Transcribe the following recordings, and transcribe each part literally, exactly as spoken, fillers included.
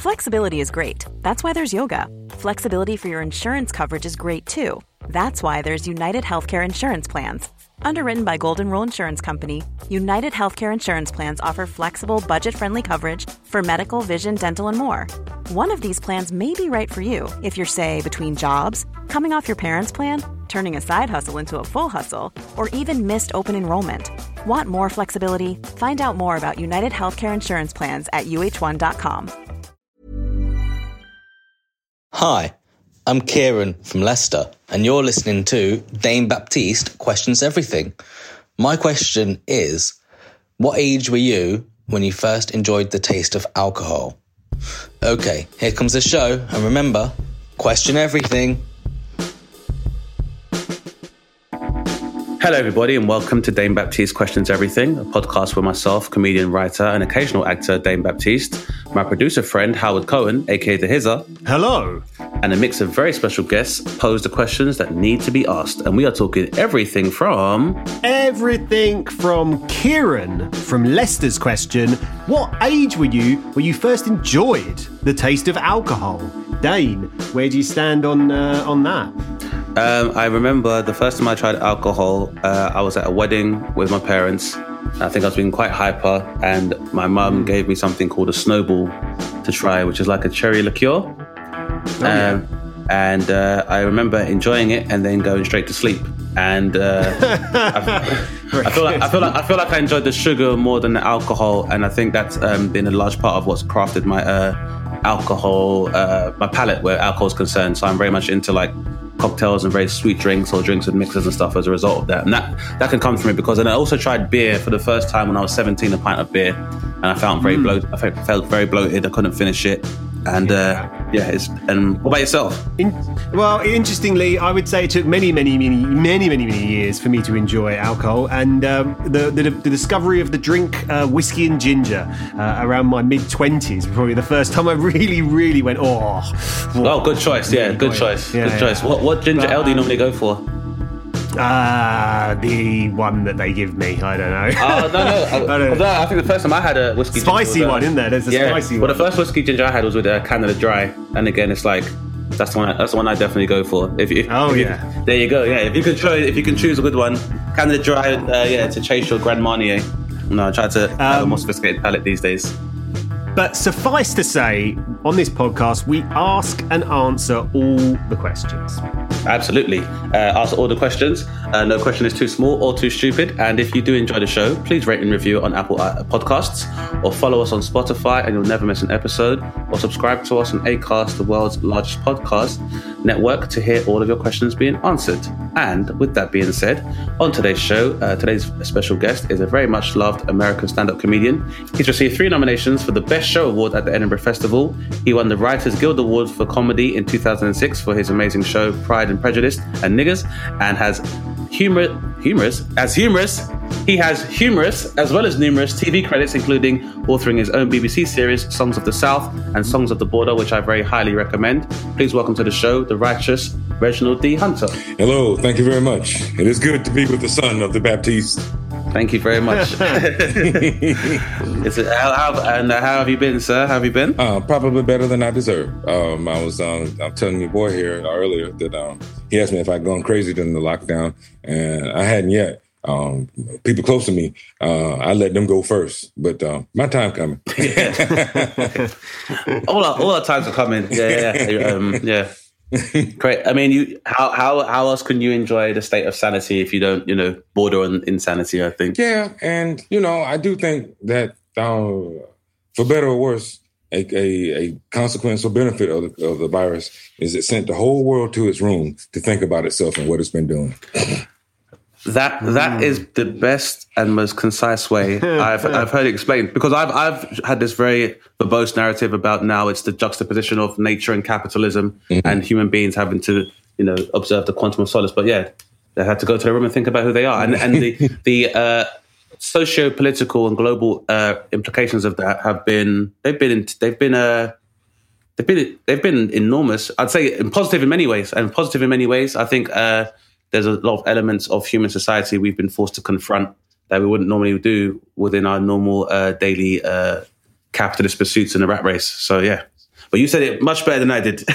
Flexibility is great. That's why there's yoga. Flexibility for your insurance coverage is great too. That's why there's United Healthcare Insurance Plans. Underwritten by Golden Rule Insurance Company, United Healthcare Insurance Plans offer flexible, budget-friendly coverage for medical, vision, dental, and more. One of these plans may be right for you if you're, say, between jobs, coming off your parents' plan, turning a side hustle into a full hustle, or even missed open enrollment. Want more flexibility? Find out more about United Healthcare Insurance Plans at U H one dot com. Hi, I'm Kieran from Leicester, and you're listening to Dane Baptiste Questions Everything. My question is, what age were you when you first enjoyed the taste of alcohol? Okay, here comes the show, and remember, question everything. Hello, everybody, and welcome to Dane Baptiste Questions Everything, a podcast with myself, comedian, writer, and occasional actor Dane Baptiste, my producer friend Howard Cohen, aka The Hizzer. Hello. And a mix of very special guests pose the questions that need to be asked. And we are talking everything from... Everything from Kieran, from Leicester's question, what age were you when you first enjoyed the taste of alcohol? Dane, where do you stand on uh, on that? Um, I remember the first time I tried alcohol, uh, I was at a wedding with my parents. I think I was being quite hyper, and my mum gave me something called a snowball to try, which is like a cherry liqueur. Oh, yeah. um, and uh, I remember enjoying it and then going straight to sleep. And uh, I, I feel like I feel like I feel like I enjoyed the sugar more than the alcohol, and I think that's um, been a large part of what's crafted my uh, alcohol, uh, my palate where alcohol is concerned. So I'm very much into like cocktails and very sweet drinks or drinks with mixers and stuff as a result of that. And that, that can come from it because, and I also tried beer for the first time when I was seventeen, a pint of beer, and I felt very mm. bloated. I felt, felt very bloated. I couldn't finish it. And uh, yeah, it's, and what about yourself? In, well, interestingly, I would say it took many, many, many, many, many, many years for me to enjoy alcohol. And um, the, the the discovery of the drink uh, whiskey and ginger uh, around my mid twenties, probably the first time I really, really went, oh. Oh, good choice. Yeah, good choice. Yeah, good yeah. choice. What what ginger But, ale do you normally go for? Ah, uh, the one that they give me. I don't know. Oh, no, no. I, I, don't know. I think the first time I had a whiskey spicy ginger was, uh, one, isn't there? There's a yeah, spicy well, one. the first whiskey ginger I had was with uh, Canada Dry. And again, it's like, that's the one, that's the one I definitely go for. If you, oh, if you, yeah. There you go. Yeah, if you can try, if you can choose a good one, Canada Dry, uh, yeah, to chase your Grand Marnier. No, I try to um, have a more sophisticated palate these days. But suffice to say, on this podcast, we ask and answer all the questions. Absolutely. Uh, ask all the questions. Uh, no question is too small or too stupid. And if you do enjoy the show, please rate and review on Apple Podcasts, or follow us on Spotify and you'll never miss an episode, or subscribe to us on Acast, the world's largest podcast network, to hear all of your questions being answered. And with that being said, on today's show, uh, today's special guest is a very much loved American stand-up comedian. He's received three nominations for the Best Show Award at the Edinburgh Festival. He won the Writers Guild Award for Comedy in two thousand six for his amazing show Pride and Prejudice and Niggers, and has humor, humorous, as humorous, he has humorous as well as numerous T V credits, including authoring his own B B C series, Songs of the South and Songs of the Border, which I very highly recommend. Please welcome to the show, the righteous Reginald D. Hunter. Hello, thank you very much. It is good to be with the son of the Baptiste. Thank you very much. It's, how, how, and uh, how have you been, sir? How have you been? Uh, probably better than I deserve. Um, I was um, I'm telling your boy here earlier that um, he asked me if I'd gone crazy during the lockdown, and I hadn't yet. Um, people close to me, uh, I let them go first, but uh, my time coming. all our all our times are coming. Yeah, yeah, yeah. Um, yeah. Great. I mean, you. How how how else can you enjoy the state of sanity if you don't, you know, border on insanity? I think. Yeah, and you know, I do think that, uh, for better or worse, a, a, a consequence or benefit of the, of the virus is it sent the whole world to its room to think about itself and what it's been doing. That that mm. is the best and most concise way I've I've heard it explained, because I've I've had this very verbose narrative about now it's the juxtaposition of nature and capitalism mm-hmm. and human beings having to, you know, observe the quantum of solace. But yeah, they had to go to the room and think about who they are, and and the the uh, socio-political and global uh, implications of that have been they've been they've been uh, they've been they've been enormous. I'd say positive in many ways, and positive in many ways. I think. Uh, There's a lot of elements of human society we've been forced to confront that we wouldn't normally do within our normal uh, daily uh, capitalist pursuits in the rat race. So, yeah. But you said it much better than I did.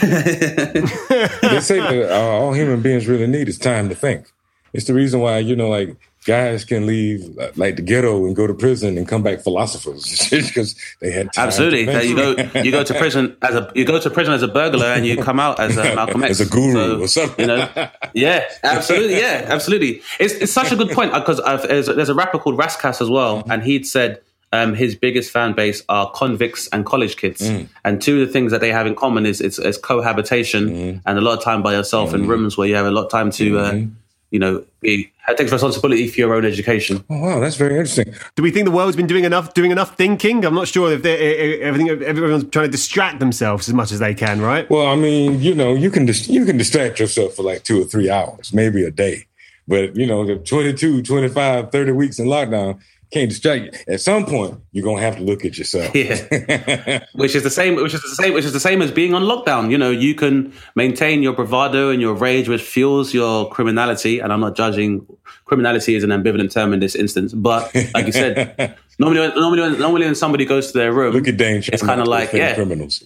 They say that uh, all human beings really need is time to think. It's the reason why, you know, like guys can leave uh, like the ghetto and go to prison and come back philosophers because they had time. Absolutely. To think. You go you go to prison as a you go to prison as a burglar and you come out as a Malcolm X. As a guru so, or something. You know, yeah, absolutely, yeah, absolutely. It's it's such a good point because there's, there's a rapper called Rascas as well, and he'd said um, his biggest fan base are convicts and college kids, mm. and two of the things that they have in common is it's, it's cohabitation mm. and a lot of time by yourself mm. in rooms where you have a lot of time to. Mm. Uh, You know, it takes responsibility for your own education. Oh, wow, that's very interesting. Do we think the world's been doing enough doing enough thinking? I'm not sure if everything everyone's trying to distract themselves as much as they can, right? Well, I mean, you know, you can dis- you can distract yourself for like two or three hours, maybe a day. But, you know, the twenty-two, twenty-five, thirty weeks in lockdown can't distract you. At some point, you're gonna have to look at yourself. Yeah, which is the same. Which is the same. Which is the same as being on lockdown. You know, you can maintain your bravado and your rage, which fuels your criminality. And I'm not judging. Criminality is an ambivalent term in this instance, but like you said, normally, when, normally, when, normally when somebody goes to their room, look at Dane. It's kind of like yeah, criminals.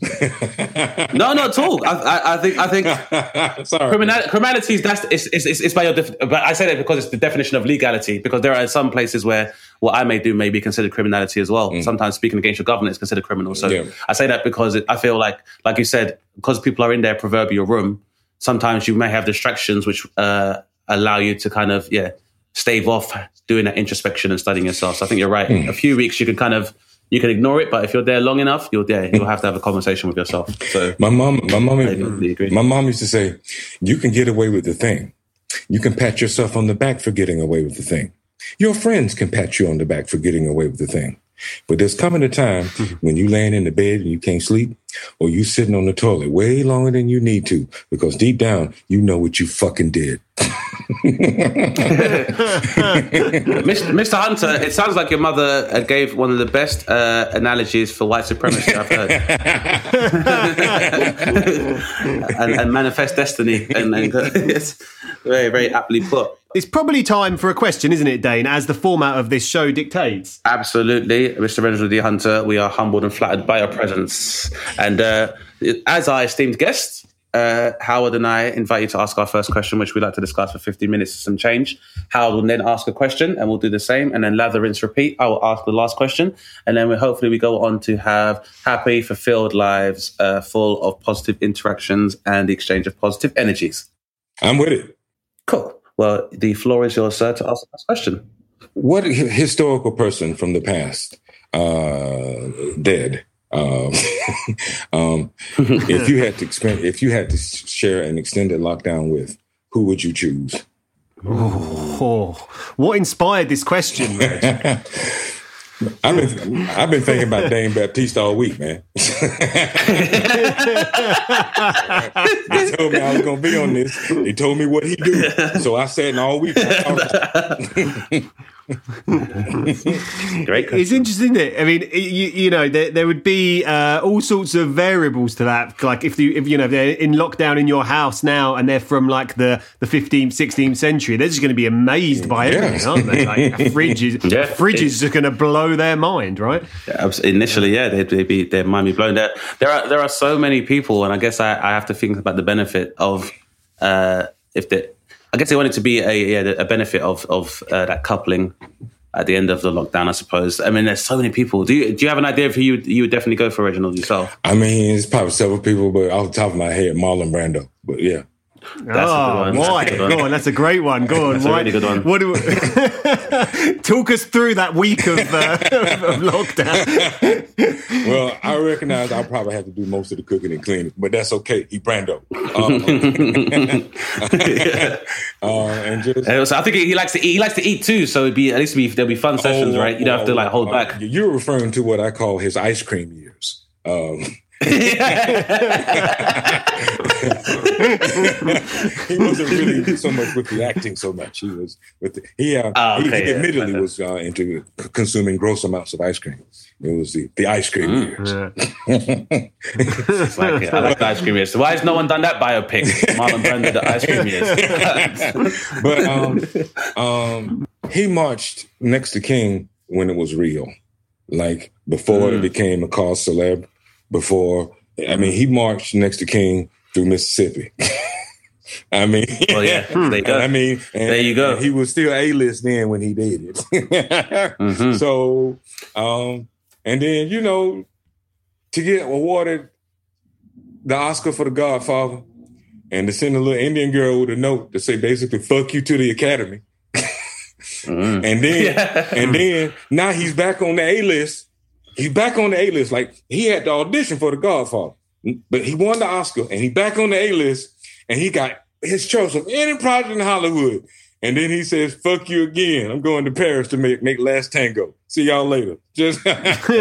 no, not at all. I, I, I think I think Sorry, criminal, criminality is that's it's, it's, it's by your. Def- but I say that because it's the definition of legality. Because there are some places where what I may do may be considered criminality as well. Mm. Sometimes speaking against your government is considered criminal. So yeah. I say that because it, I feel like, like you said, because people are in their proverbial room, sometimes you may have distractions which uh, allow you to kind of, yeah, stave off doing that introspection and studying yourself. So I think you're right. Mm. A few weeks you can kind of, you can ignore it, but if you're there long enough, you're there. You'll have to have a conversation with yourself. So my mom, my mom, my mom used to say, you can get away with the thing. You can pat yourself on the back for getting away with the thing. Your friends can pat you on the back for getting away with the thing. But there's coming a time when you laying in the bed and you can't sleep, or you sitting on the toilet way longer than you need to, because deep down, you know what you fucking did. Mister Hunter, it sounds like your mother gave one of the best uh, analogies for white supremacy I've heard. and, and manifest destiny. And, and it's very, very aptly put. It's probably time for a question, isn't it, Dane, as the format of this show dictates? Absolutely. Mister Reginald D. Hunter, we are humbled and flattered by your presence. And uh, as our esteemed guest, uh, Howard and I invite you to ask our first question, which we'd like to discuss for fifteen minutes and some change. Howard will then ask a question, and we'll do the same. And then lather, rinse, repeat. I will ask the last question. And then we hopefully we go on to have happy, fulfilled lives uh, full of positive interactions and the exchange of positive energies. I'm with it. Cool. Well, the floor is yours, sir, to ask the first question. What historical person from the past, uh, dead, um, um, if you had to expend, if you had to share an extended lockdown with, who would you choose? Oh, what inspired this question, Reg? I've been I've been thinking about Dane Baptiste all week, man. He told me I was going to be on this. He told me what he do, so I sat in all week. Great. It's interesting that I mean, you, you know, there, there would be uh, all sorts of variables to that. Like if you, if you know, they're in lockdown in your house now, and they're from like the, the fifteenth, sixteenth century, they're just going to be amazed by everything, yes. aren't they? Like a fridge is, yeah, a fridge is just going to blow their mind, right? Yeah, initially, yeah, they'd, they'd be their mind be blown. There, there are there are so many people, and I guess I, I have to think about the benefit of uh, if they. I guess they want it to be a yeah, a benefit of of uh, that coupling at the end of the lockdown, I suppose. I mean, there's so many people. Do you do you have an idea of who you you would definitely go for, Reginald, yourself? I mean, it's probably several people, but off the top of my head, Marlon Brando. But yeah. That's oh, a why? Go on, that's a great one. Go on, that's why? a really good one. What do we... Talk us through that week of, uh, of lockdown. Well, I recognize I'll probably have to do most of the cooking and cleaning, but that's okay. He Brando. Um, yeah. uh, and just, and so I think he likes to eat. He likes to eat too, so it'd be at least be there'll be fun sessions, oh, right? You don't have to like hold uh, back. You're referring to what I call his ice cream years. Um, he wasn't really so much with the acting so much. He was with the, he, uh, oh, okay, he, he yeah, admittedly was uh, into consuming gross amounts of ice cream. It was the, the ice cream mm. years. Yeah. like, I like the ice cream years. So why has no one done that biopic? Marlon Brando, the ice cream years. But um, um, he marched next to King when it was real, like before mm. it became a cause celeb. Before I mean, he marched next to King through Mississippi. I mean, well, yeah, there you go. I mean, and, there you go. He was still A-list then when he did it. mm-hmm. So, um, and then, you know, to get awarded the Oscar for The Godfather and to send a little Indian girl with a note to say basically, fuck you to the Academy. mm. And then, yeah. and then now he's back on the A-list. He's back on the A-list. Like, he had to audition for The Godfather, but he won the Oscar and he back on the A-list. And he got his choice of any project in Hollywood. And then he says, fuck you again. I'm going to Paris to make, make Last Tango. See y'all later. Just you know.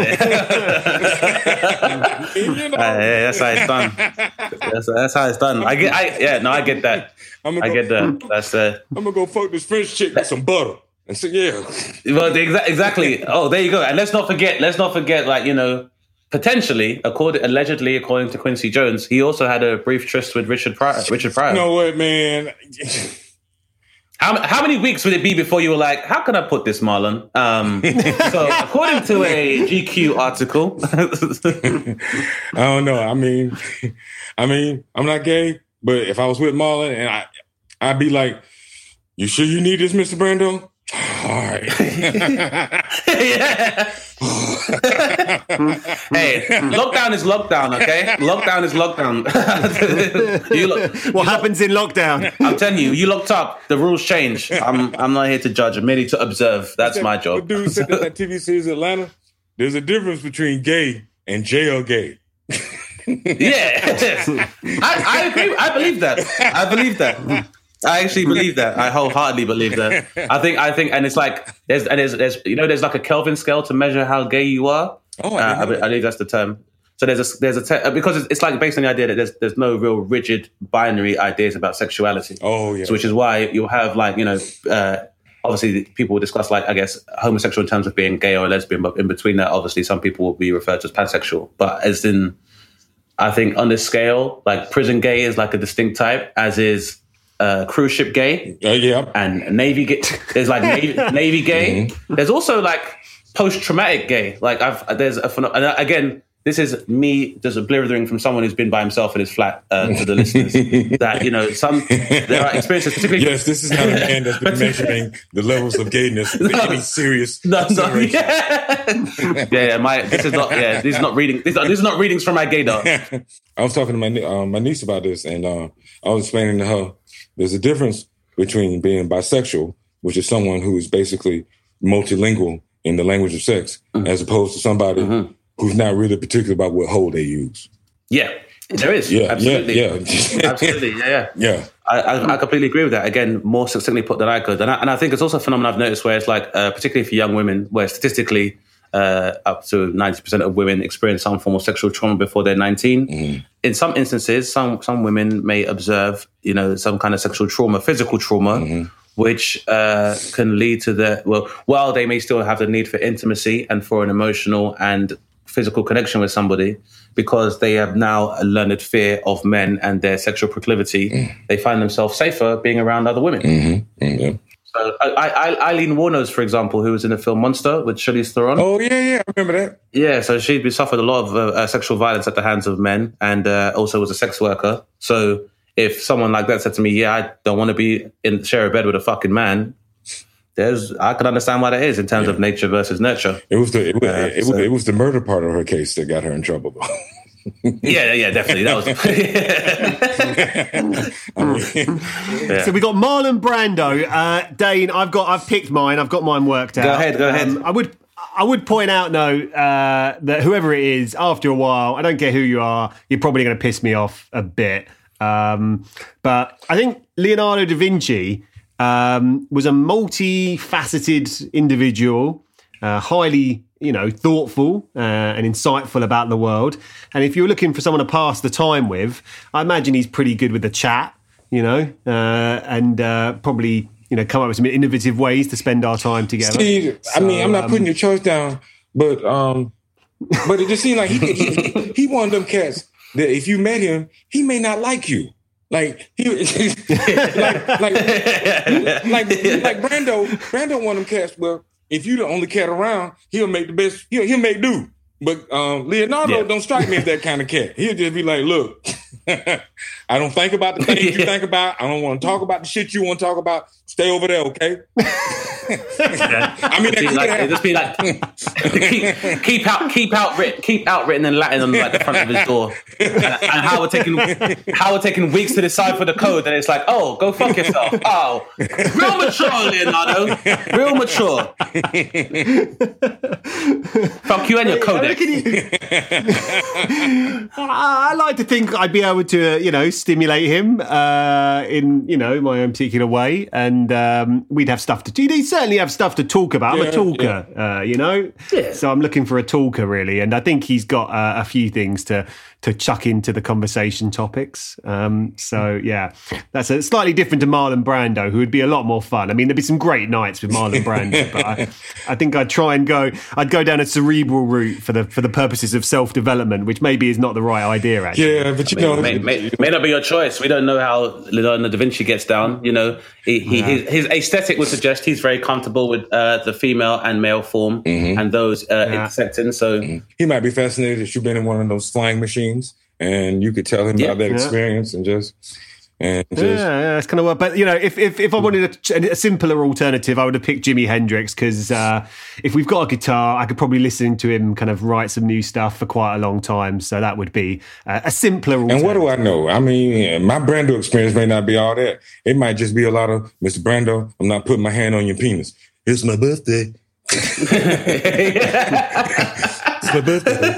uh, yeah, that's how it's done. That's, that's how it's done. I get, I, yeah, no, I get that. I'm gonna I go, get that. That's uh, I'm going to go fuck this French chick with some butter. And say, yeah. Well, exa- exactly. Oh, there you go. And let's not forget, let's not forget, like, you know, potentially, according, allegedly, according to Quincy Jones, he also had a brief tryst with Richard Pryor. Richard Pryor. You know what, man? How, how many weeks would it be before you were like, how can I put this, Marlon? Um, so, according to a G Q article, I don't know. I mean, I mean, I'm not gay, but if I was with Marlon, and I, I'd be like, "You sure you need this, Mister Brando?" All right. Hey, lockdown is lockdown, okay? Lockdown is lockdown. you look, what you happens lock, in lockdown? I'm telling you, you locked up. The rules change. I'm I'm not here to judge. I'm merely to observe. That's that, my job. The dude said that, that T V series Atlanta, there's a difference between gay and jail gay. Yeah. I, I agree. I believe that. I believe that. I actually believe that. I wholeheartedly believe that. I think, I think, and it's like there's, and there's, there's, you know, there's like a Kelvin scale to measure how gay you are. Oh, I, uh, I, I believe that's the term. So there's a, there's a te- because it's, it's like based on the idea that there's, there's no real rigid binary ideas about sexuality. Oh, yeah. So which is why you'll have like, you know, uh, obviously people will discuss like, I guess, homosexual in terms of being gay or lesbian, but in between that, obviously some people will be referred to as pansexual. But as in, I think on this scale, like prison gay is like a distinct type, as is Uh, cruise ship gay, uh, yeah, and Navy gay. There's like Navy, Navy gay. Mm-hmm. There's also like post-traumatic gay. Like I've there's a phenom- and again, this is me just blithering from someone who's been by himself in his flat uh, to the listeners. That you know, some there are experiences, particularly. Yes, this is not a man that's been measuring the levels of gayness with no, any serious. No, no, yeah. yeah, yeah. My this is not. Yeah, this is not reading. This, this is not readings from my gaydar. I was talking to my uh, my niece about this, and uh, I was explaining to her. There's a difference between being bisexual, which is someone who is basically multilingual in the language of sex, mm-hmm. as opposed to somebody mm-hmm. who's not really particular about what hole they use. Yeah, there is. Yeah, absolutely. Yeah, yeah. absolutely. Yeah, yeah. yeah. I, I, I completely agree with that. Again, more succinctly put than I could. And I, and I think it's also a phenomenon I've noticed where it's like, uh, particularly for young women, where statistically uh, up to ninety percent of women experience some form of sexual trauma before they're nineteen. Mm-hmm. In some instances, some some women may observe, you know, some kind of sexual trauma, physical trauma, mm-hmm. which uh, can lead to the, well, while they may still have the need for intimacy and for an emotional and physical connection with somebody, because they have now a learned fear of men and their sexual proclivity, mm-hmm. they find themselves safer being around other women. Mm-hmm. Mm-hmm. So I, I, Eileen Wuornos, for example, who was in the film Monster with Charlize Theron. Oh, yeah, yeah, I remember that. Yeah, so she suffered a lot of uh, uh, sexual violence at the hands of men and uh, also was a sex worker. So if someone like that said to me, yeah, I don't want to be in share a bed with a fucking man, there's I can understand why that is in terms yeah. of nature versus nurture. It was the it was, uh, it, so. was, it was the murder part of her case that got her in trouble, though. yeah, yeah, definitely. That was. yeah. So we got Marlon Brando. Uh, Dane, I've got, I've picked mine. I've got mine worked out. Go ahead, go ahead. Um, I would, I would point out though uh, that whoever it is, after a while, I don't care who you are, you're probably going to piss me off a bit. Um, but I think Leonardo da Vinci um, was a multifaceted individual, uh, highly. You know, thoughtful uh, and insightful about the world. And if you're looking for someone to pass the time with, I imagine he's pretty good with the chat, you know, uh, and uh, probably, you know, come up with some innovative ways to spend our time together. See, so, I mean, I'm not um, putting your choice down, but um, but it just seemed like he, he he one of them cats that if you met him, he may not like you. Like he, like like like like Brando, Brando one of them cats where. If you the only cat around, he'll make the best. He'll, he'll make do. But um, Leonardo Yeah. don't strike me as that kind of cat. He'll just be like, look, I don't think about the things Yeah. you think about. I don't want to talk about the shit you want to talk about. Stay over there, okay? I mean, that Be could like, happen. it'd just be like keep, keep out, keep out, writ, keep out written in Latin on like the front of his door, and, and Howard taking Howard taking weeks to decipher the code, and it's like, oh, go fuck yourself. Oh, real mature, Leonardo, real mature. Fuck you and your codex. I I like to think I'd be able to, uh, you know, stimulate him uh, in, you know, my own particular way, and um, we'd have stuff to. He'd certainly have stuff to talk about. I'm Yeah, a talker, uh, you know, Yeah. so I'm looking for a talker really, and I think he's got uh, a few things to to chuck into the conversation topics. Um, so yeah, that's a, slightly different to Marlon Brando, who would be a lot more fun. I mean, there'd be some great nights with Marlon Brando, but I, I think I'd try and go. I'd go down a cerebral route for the for the purposes of self development, which maybe is not the right idea. Actually, Yeah, but you know, May, may, may not be your choice. We don't know how Leonardo da Vinci gets down. You know, he, he, his, his aesthetic would suggest he's very comfortable with uh, the female and male form and those uh, Yeah. intersecting. So he might be fascinated that you've been in one of those flying machines, and you could tell him Yeah. about that Yeah. experience and just and just. Yeah, yeah, that's kind of what. But you know, if if, if I wanted a, a simpler alternative, I would have picked Jimi Hendrix because uh, if we've got a guitar, I could probably listen to him kind of write some new stuff for quite a long time. So that would be uh, a simpler alternative. And what do I know? I mean, my Brando experience may not be all that. It might just be a lot of, Mister Brando, I'm not putting my hand on your penis. It's my birthday. It's my birthday.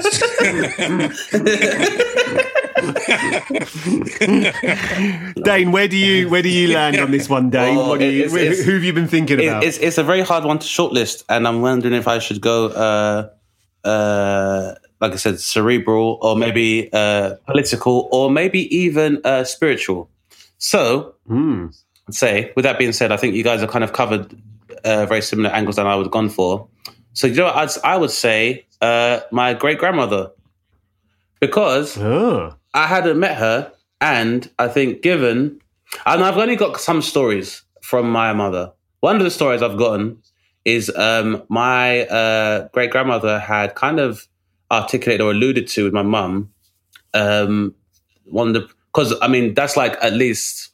Dane, where do you where do you land on this one, Dane? Well, What do you, it's- who, it's- who have you been thinking it, about? it's it's a very hard one to shortlist, and I'm wondering if I should go, uh, uh, like I said, cerebral, or maybe uh, political, or maybe even uh, spiritual. So, Hmm. I'd say, with that being said, I think you guys have kind of covered uh, very similar angles than I would have gone for. So, you know, what, I'd, I would say uh, my great grandmother, because Oh. I hadn't met her, and I think given, and I've only got some stories from my mother. One of the stories I've gotten is um, my uh, great grandmother had kind of articulated or alluded to with my mum. Um, one of the, because I mean that's like at least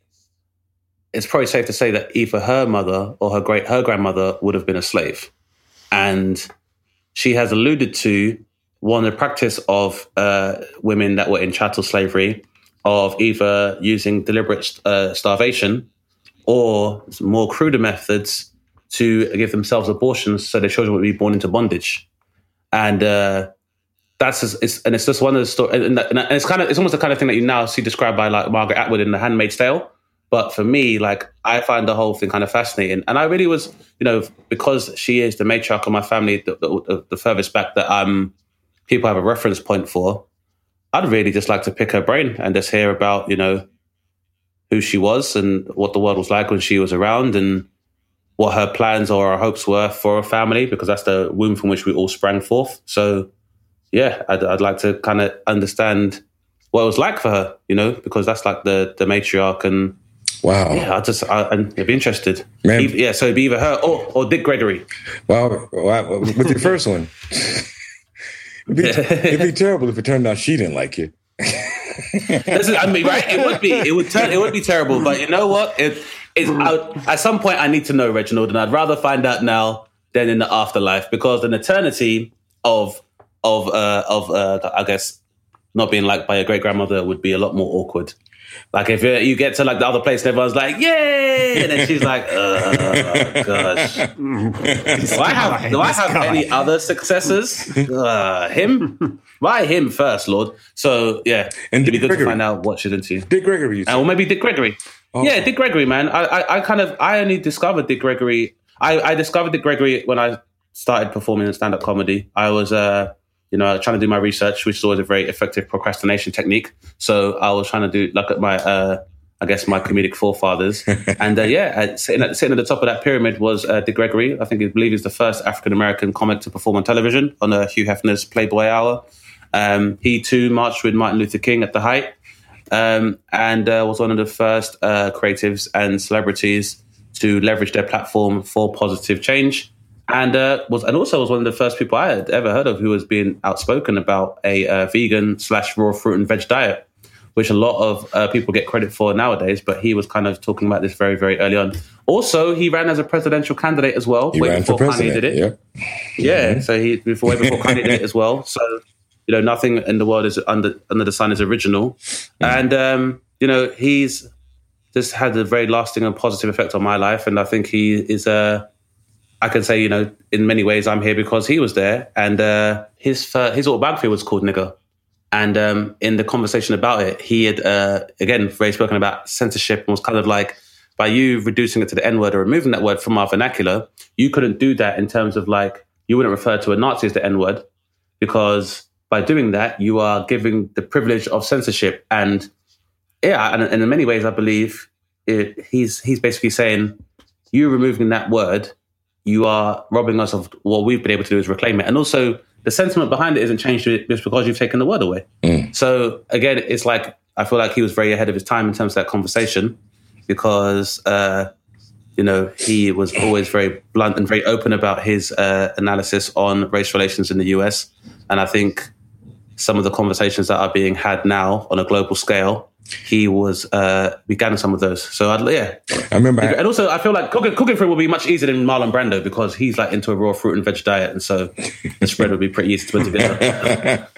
it's probably safe to say that either her mother or her great her grandmother would have been a slave, and she has alluded to one of the practice of uh, women that were in chattel slavery of either using deliberate uh, starvation or more cruder methods to give themselves abortions so their children would be born into bondage. And uh, that's just, it's, and it's just one of the stories. And, and it's kind of it's almost the kind of thing that you now see described by like Margaret Atwood in The Handmaid's Tale. But for me, like I find the whole thing kind of fascinating, and I really was, you know, because she is the matriarch of my family, the, the, the furthest back that um people have a reference point for. I'd really just like to pick her brain and just hear about, you know, who she was and what the world was like when she was around, and what her plans or her hopes were for her family, because that's the womb from which we all sprang forth. So, yeah, I'd, I'd like to kind of understand what it was like for her, you know, because that's like the the matriarch, and Wow. yeah, I just I, I'd be interested. Man. Either- yeah, so it'd be either her or, or Dick Gregory. Well, well, with the first one, it'd be, it'd be terrible if it turned out she didn't like you. This is, I mean, right? It would be. It would turn. It would be terrible. But you know what? It, it's, I would, at some point, I need to know, Reginald, and I'd rather find out now than in the afterlife, because an eternity of of uh, of uh, I guess not being liked by your great grandmother would be a lot more awkward. Like if you get to like the other place and everyone's like, "Yay!" and then she's like, "Oh gosh, do I have do I have any other successors? Uh, him? Why him first, Lord?" So yeah, And it'd be Dick good Gregory. to find out what she's into. Dick Gregory. You Uh, or maybe Dick Gregory. Oh. Yeah, Dick Gregory, man. I, I, I kind of, I only discovered Dick Gregory. I, I discovered Dick Gregory when I started performing in stand-up comedy. I was, uh, you know, trying to do my research, which is always a very effective procrastination technique. So I was trying to do, look at my, uh, I guess, my comedic forefathers. and uh, yeah, uh, sitting, at, sitting at the top of that pyramid was uh, Dick Gregory. I think I believe he's the first African-American comic to perform on television on uh, Hugh Hefner's Playboy Hour. Um, he too marched with Martin Luther King at the height. Um, and uh, was one of the first uh, creatives and celebrities to leverage their platform for positive change. and uh, was and also was one of the first people I had ever heard of who was being outspoken about a uh, vegan slash raw fruit and veg diet, which a lot of uh, people get credit for nowadays. But he was kind of talking about this very, very early on. Also, he ran as a presidential candidate as well. He way ran before for president. Kanye did it. Yeah, yeah. Mm-hmm. So he before way before Kanye did it as well. So you know, nothing in the world is under under the sun is original, mm-hmm. and um, you know, he's just had a very lasting and positive effect on my life. And I think he is a, uh, I can say, you know, in many ways I'm here because he was there. And uh, his uh, his autobiography was called Nigger. And um, in the conversation about it, he had, uh, again, very spoken about censorship and was kind of like, by you reducing it to the N-word or removing that word from our vernacular, you couldn't do that in terms of like, you wouldn't refer to a Nazi as the N-word because by doing that, you are giving the privilege of censorship. And yeah, and, and in many ways, I believe it, he's he's basically saying, you removing that word, you are robbing us of what we've been able to do is reclaim it. And also, the sentiment behind it isn't changed just because you've taken the word away. Mm. So again, it's like, I feel like he was very ahead of his time in terms of that conversation because, uh, you know, he was always very blunt and very open about his uh, analysis on race relations in the U S. And I think some of the conversations that are being had now on a global scale, he was uh, began some of those. So I'd, yeah, I remember. And also, I feel like cooking, cooking for him will be much easier than Marlon Brando because he's like into a raw fruit and veg diet, and so the spread would be pretty easy to put together.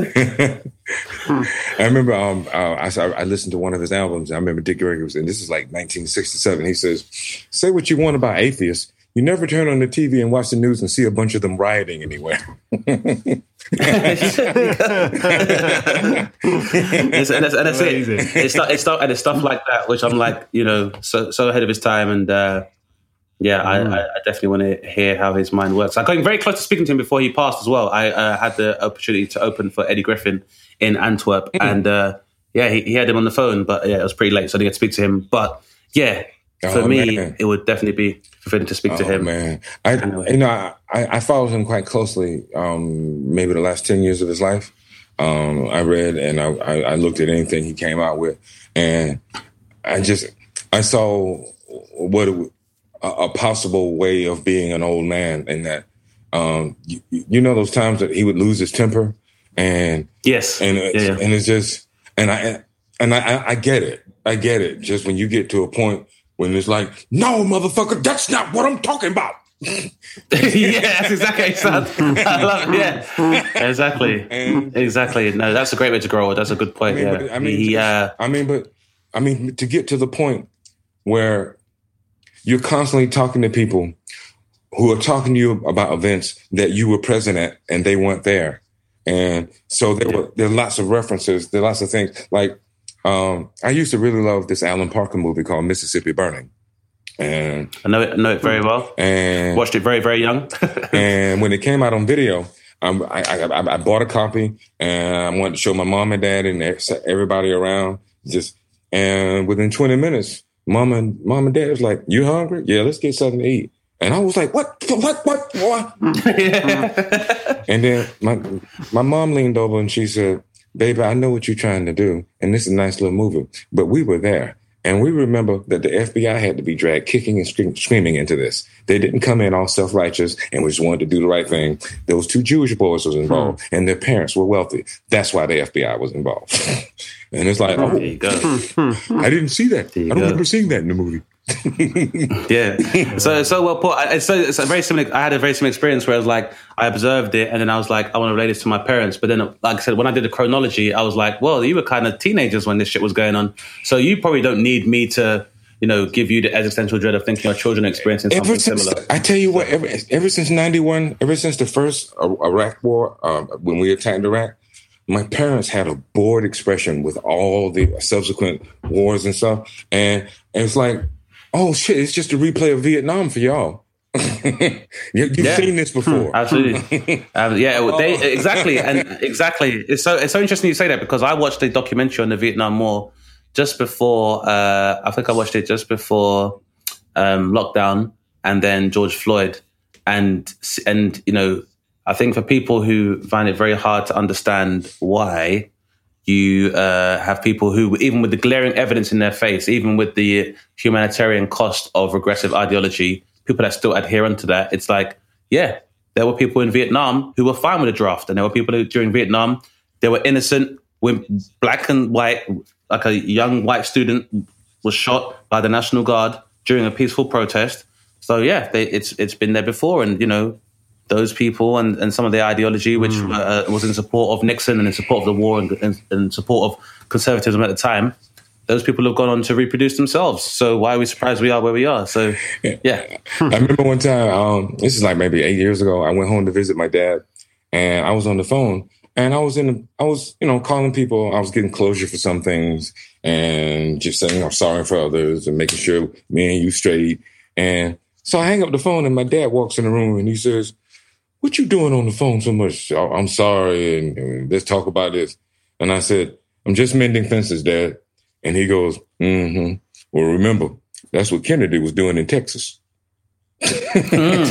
I remember um, uh, I, I listened to one of his albums. I remember Dick Gregory was, and this is like nineteen sixty-seven. He says, "Say what you want about atheists. You never turn on the T V and watch the news and see a bunch of them rioting anywhere." it's, and it's, and it's it. It's stuff, it's stuff, and it's stuff like that, which I'm like, you know, so so ahead of his time, and uh, yeah, mm. I, I definitely want to hear how his mind works. I'm going very close to speaking to him before he passed as well. I uh, had the opportunity to open for Eddie Griffin in Antwerp, mm. and uh, yeah, he, he had him on the phone, but yeah, it was pretty late, so I didn't get to speak to him. But yeah, for oh, me, man. It would definitely be fulfilling to speak oh, to him. Man, I you know I, I followed him quite closely. Um, maybe the last ten years of his life. Um, I read and I, I, I looked at anything he came out with, and I just I saw what it, a, a possible way of being an old man, in that um, you, you know those times that he would lose his temper, and yes, and it's, yeah. and it's just and I and I, I get it, I get it. Just when you get to a point when it's like, no, motherfucker, that's not what I'm talking about. Yeah, that's exactly exactly. I love it. Yeah, exactly, and, exactly. No, that's a great way to grow. That's a good point. I mean, yeah, but, I mean, he, uh, I mean, but I mean, to get to the point where you're constantly talking to people who are talking to you about events that you were present at and they weren't there, and so there yeah. were there are lots of references. There are lots of things like um, I used to really love this Alan Parker movie called Mississippi Burning. And I know it, I know it very well. And watched it very, very young. And when it came out on video, um, I, I, I bought a copy and I wanted to show my mom and dad and everybody around. Just and within twenty minutes, mom and mom and dad was like, "You hungry? Yeah, let's get something to eat." And I was like, "What? What? What? What?" And then my my mom leaned over and she said, "Baby, I know what you're trying to do, and this is a nice little movie, but we were there." And we remember that the F B I had to be dragged kicking and scream, screaming into this. They didn't come in all self-righteous and we just wanted to do the right thing. Those two Jewish boys was involved hmm. and their parents were wealthy. That's why the F B I was involved. And it's like, oh, there you go. I didn't see that. I don't go. remember seeing that in the movie. Yeah. So so well put. It's, so, it's a very similar. I had a very similar experience where I was like, I observed it and then I was like, I want to relate this to my parents. But then, like I said, when I did the chronology, I was like, well, you were kind of teenagers when this shit was going on. So you probably don't need me to, you know, give you the existential dread of thinking your children are experiencing something ever since, similar. I tell you what, ever, ever since ninety-one, ever since the first Iraq war, um, when we attacked Iraq, my parents had a bored expression with all the subsequent wars and stuff. And, and it's like, oh shit! It's just a replay of Vietnam for y'all. you, you've yeah. seen this before, absolutely. um, yeah, they, exactly, and exactly. It's so it's so interesting you say that because I watched a documentary on the Vietnam War just before. Uh, I think I watched it just before um, lockdown, and then George Floyd, and and you know, I think for people who find it very hard to understand why. You uh, have people who, even with the glaring evidence in their face, even with the humanitarian cost of regressive ideology, people that still adhere to that, it's like yeah, there were people in Vietnam who were fine with the draft. And there were people who, during Vietnam, they were innocent, when black and white, like a young white student was shot by the National Guard during a peaceful protest. So yeah, they, it's it's been there before. And, you know, those people and, and some of the ideology, which mm. uh, was in support of Nixon and in support of the war and, and in support of conservatism at the time, those people have gone on to reproduce themselves. So why are we surprised we are where we are? So, yeah. I remember one time, um, this is like maybe eight years ago, I went home to visit my dad, and I was on the phone, and I was in, the, I was, you know, calling people. I was getting closure for some things and just saying I'm sorry for others and making sure me and you straight. And so I hang up the phone, and my dad walks in the room, and he says, "What you doing on the phone so much? I'm sorry, and, and let's talk about this." And I said, "I'm just mending fences, Dad." And he goes, mm-hmm. "Well, remember, that's what Kennedy was doing in Texas." mm.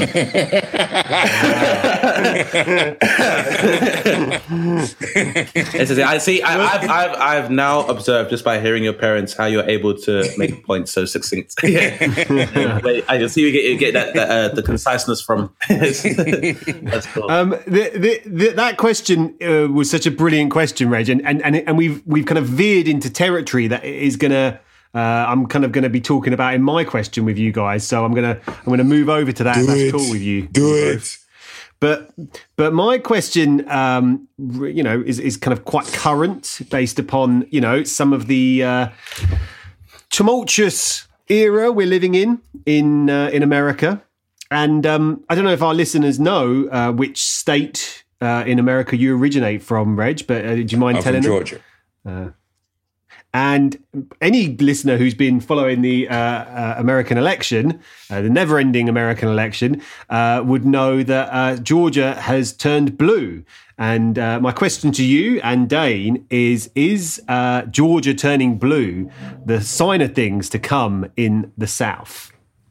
I see. I, I've, I've, I've now observed just by hearing your parents how you're able to make points so succinct. I can see you get, you get that, that uh, the conciseness from. That's cool. Um, the, the, the, that question uh, was such a brilliant question, Reg, and and and, and we've we've kind of veered into territory that is going to. Uh, I'm kind of going to be talking about in my question with you guys, so I'm gonna I'm gonna move over to that. Do if that's it. cool with you. Do it. But but my question, um, you know, is is kind of quite current, based upon you know some of the uh, tumultuous era we're living in in uh, in America, and um, I don't know if our listeners know uh, which state uh, in America you originate from, Reg. But uh, do you mind I'm telling from them? Georgia. Uh, And any listener who's been following the uh, uh, American election, uh, the never-ending American election, uh, would know that uh, Georgia has turned blue. And uh, my question to you and Dane is, is uh, Georgia turning blue the sign of things to come in the South?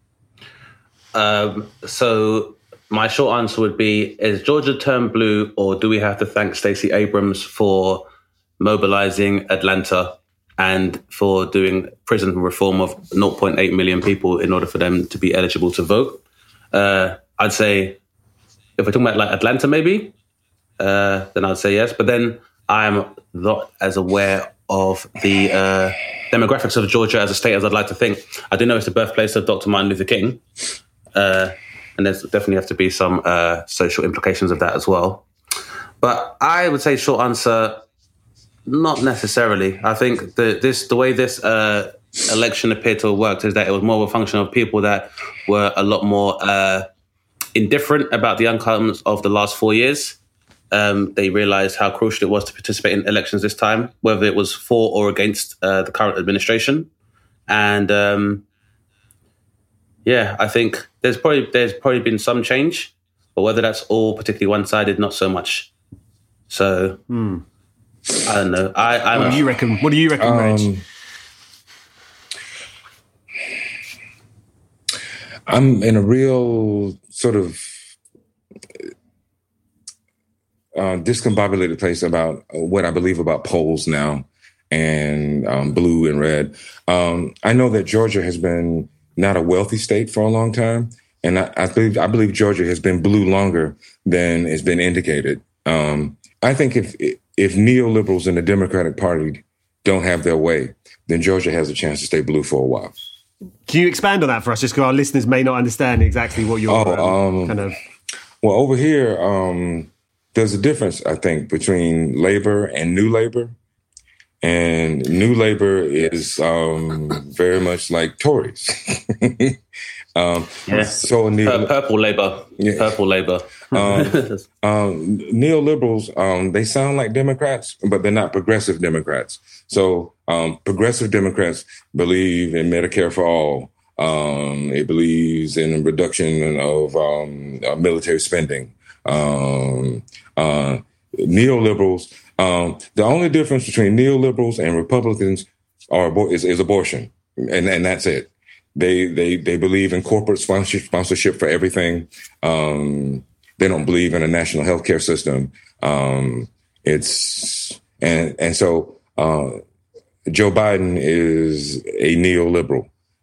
Um, so my short answer would be, is Georgia turned blue, or do we have to thank Stacey Abrams for mobilizing Atlanta and for doing prison reform of zero point eight million people in order for them to be eligible to vote? Uh, I'd say, if we're talking about like Atlanta, maybe, uh, then I'd say yes. But then I'm not as aware of the uh, demographics of Georgia as a state as I'd like to think. I do know it's the birthplace of Doctor Martin Luther King. Uh, and there's definitely have to be some uh, social implications of that as well. But I would say short answer, not necessarily. I think the this the way this uh, election appeared to have worked is that it was more of a function of people that were a lot more uh, indifferent about the outcomes of the last four years. Um, they realized how crucial it was to participate in elections this time, whether it was for or against uh, the current administration. And um, yeah, I think there's probably there's probably been some change, but whether that's all particularly one-sided, not so much. So. Hmm. I don't know. I, I what don't do you reckon? What do you reckon, Um, Reg? I'm in a real sort of uh, discombobulated place about what I believe about polls now and um, blue and red. Um, I know that Georgia has been not a wealthy state for a long time, and I, I believe I believe Georgia has been blue longer than has been indicated. Um, I think if if neoliberals in the Democratic Party don't have their way, then Georgia has a chance to stay blue for a while. Can you expand on that for us, just because our listeners may not understand exactly what you're oh, um, um, kind of... Well, over here, um, there's a difference, I think, between labor and new labor. And new labor is um, very much like Tories. um, yeah. So neo- purple labor, yeah. purple labor. um, um, neoliberals, um, they sound like Democrats, but they're not progressive Democrats. So um, progressive Democrats believe in Medicare for all. Um, it believes in a reduction of um, uh, military spending. Um, uh, neoliberals, um, the only difference between neoliberals and Republicans are is, is abortion, and, and that's it. They they they believe in corporate sponsorship sponsorship for everything. Um, They don't believe in a national healthcare system. Um, it's and and so uh, Joe Biden is a neoliberal,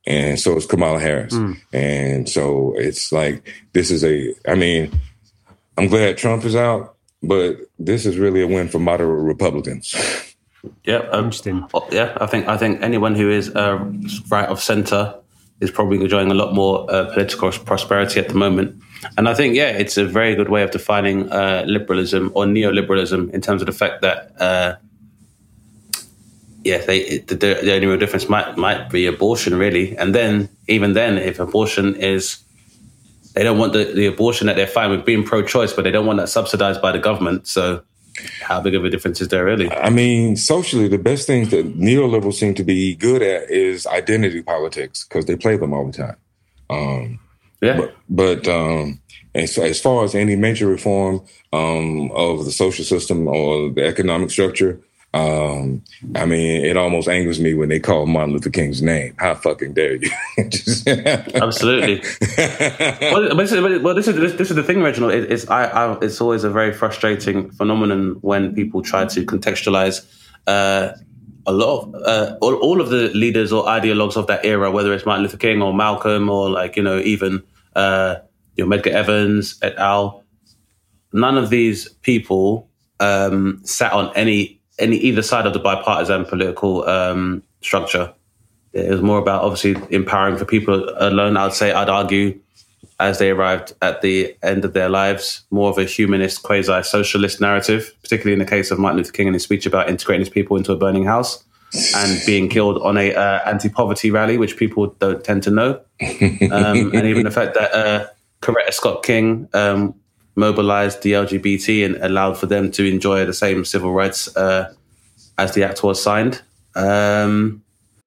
And so is Kamala Harris. Mm. And so it's like, this is a, I mean, I'm glad Trump is out, but this is really a win for moderate Republicans. Yeah, um, interesting. Yeah, I think I think anyone who is uh, right of centre is probably enjoying a lot more uh, political prosperity at the moment. And I think, yeah, it's a very good way of defining uh, liberalism or neoliberalism in terms of the fact that, uh, yeah, they, the, the only real difference might might be abortion, really. And then, even then, if abortion is, they don't want the, the abortion that they're fine with being pro-choice, but they don't want that subsidized by the government. So how big of a difference is there, really? I mean, socially, the best things that neoliberals seem to be good at is identity politics, because they play them all the time. Um, yeah. But, but um, as, as far as any major reform um, of the social system or the economic structure, um, I mean, it almost angers me when they call Martin Luther King's name. How fucking dare you? Absolutely. well, this is, well, this is this, this is the thing, Reginald. It, it's I, I, it's always a very frustrating phenomenon when people try to contextualize uh, a lot of uh, all, all of the leaders or ideologues of that era, whether it's Martin Luther King or Malcolm or like you know even uh, you know Medgar Evans et al. None of these people um, sat on any. any either side of the bipartisan political um, structure. It was more about obviously empowering for people alone. I'd say, I'd argue, as they arrived at the end of their lives, more of a humanist, quasi-socialist narrative, particularly in the case of Martin Luther King and his speech about integrating his people into a burning house and being killed on a uh, anti-poverty rally, which people don't tend to know. Um, and even the fact that uh, Coretta Scott King um, mobilized the L G B T and allowed for them to enjoy the same civil rights uh, as the act was signed. Um,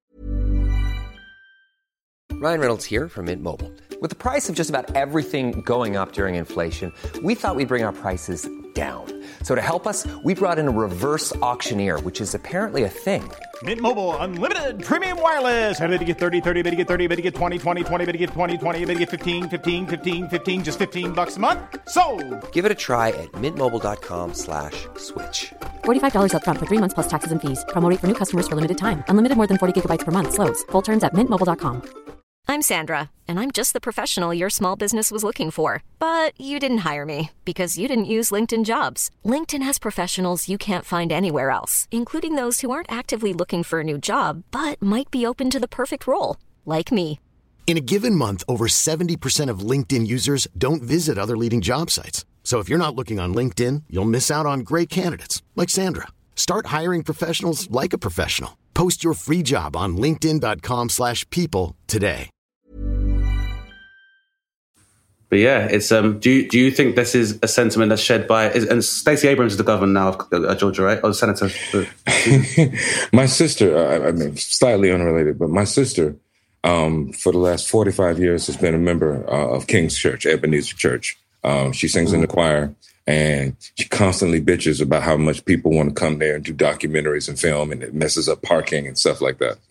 Ryan Reynolds here from Mint Mobile. With the price of just about everything going up during inflation, we thought we'd bring our prices down. So to help us, we brought in a reverse auctioneer, which is apparently a thing. Mint Mobile Unlimited Premium Wireless. How to get thirty, thirty, how to get thirty, how to get twenty, twenty, twenty, how to get twenty, twenty, how to get fifteen, fifteen, fifteen, fifteen, just fifteen bucks a month? Sold! Give it a try at mintmobile.com slash switch. forty-five dollars up front for three months plus taxes and fees. Promo rate for new customers for limited time. Unlimited more than forty gigabytes per month. Slows full terms at mint mobile dot com. I'm Sandra, and I'm just the professional your small business was looking for. But you didn't hire me because you didn't use LinkedIn Jobs. LinkedIn has professionals you can't find anywhere else, including those who aren't actively looking for a new job, but might be open to the perfect role, like me. In a given month, over seventy percent of LinkedIn users don't visit other leading job sites. So if you're not looking on LinkedIn, you'll miss out on great candidates like Sandra. Start hiring professionals like a professional. Post your free job on linkedin.com slash people today. But yeah, it's um. Do you do you think this is a sentiment that's shared by is, and Stacey Abrams is the governor now of uh, Georgia, right? Or the senator? My sister, uh, I mean, slightly unrelated, but my sister, um, for the last forty-five years, has been a member uh, of King's Church, Ebenezer Church. Um, she sings in the choir, and she constantly bitches about how much people want to come there and do documentaries and film, and it messes up parking and stuff like that.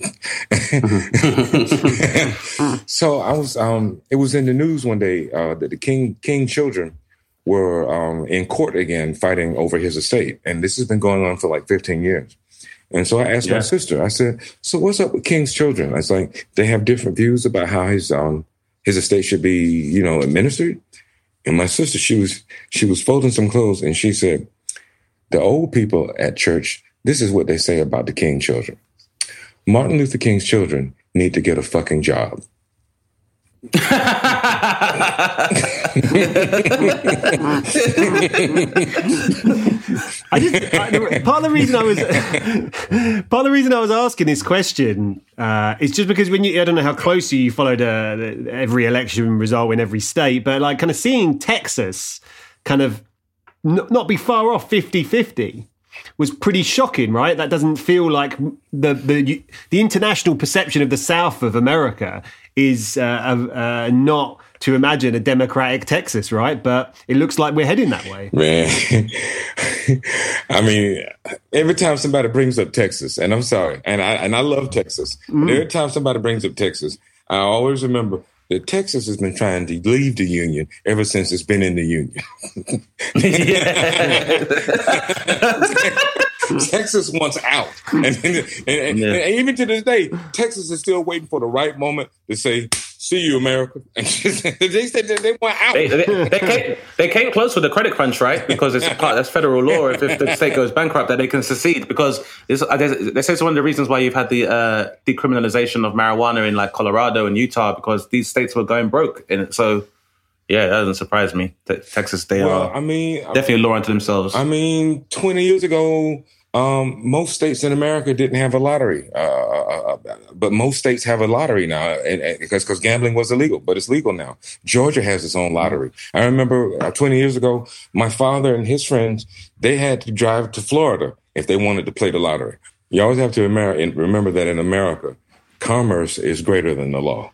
So I was, um, it was in the news one day uh, that the King King children were um, in court again fighting over his estate, and this has been going on for like fifteen years. And so I asked yeah. my sister, I said, "So what's up with King's children?" I was like, "They have different views about how his um his estate should be, you know, administered." And my sister, she was she was folding some clothes, and she said, "The old people at church, this is what they say about the King children. Martin Luther King's children need to get a fucking job." I just I, part of the reason I was part of the reason I was asking this question uh, is just because when you I don't know how closely you followed uh, every election result in every state, but like kind of seeing Texas kind of n- not be far off fifty-fifty was pretty shocking, right? That doesn't feel like the the the international perception of the South of America is uh, uh, not to imagine a democratic Texas, right? But it looks like we're heading that way. Man, I mean, every time somebody brings up Texas, and I'm sorry, and I and I love Texas, mm. but every time somebody brings up Texas, I always remember that Texas has been trying to leave the union ever since it's been in the union. Texas wants out. And, and, and, Yeah. and even to this day, Texas is still waiting for the right moment to say, see you, America. And they said that they want out. They, they, they, came, they came close with the credit crunch, right? Because it's part, that's federal law. If, if the state goes bankrupt, that they can secede. Because it's, they say it's one of the reasons why you've had the uh, decriminalization of marijuana in like Colorado and Utah, because these states were going broke. And so, yeah, that doesn't surprise me. Te- Texas, they well, are I mean, definitely a law unto themselves. I mean, twenty years ago, um, most states in America didn't have a lottery. Uh, uh, but most states have a lottery now and, and, because because gambling was illegal, but it's legal now. Georgia has its own lottery. I remember uh, twenty years ago, my father and his friends, they had to drive to Florida if they wanted to play the lottery. You always have to remember that in America, commerce is greater than the law.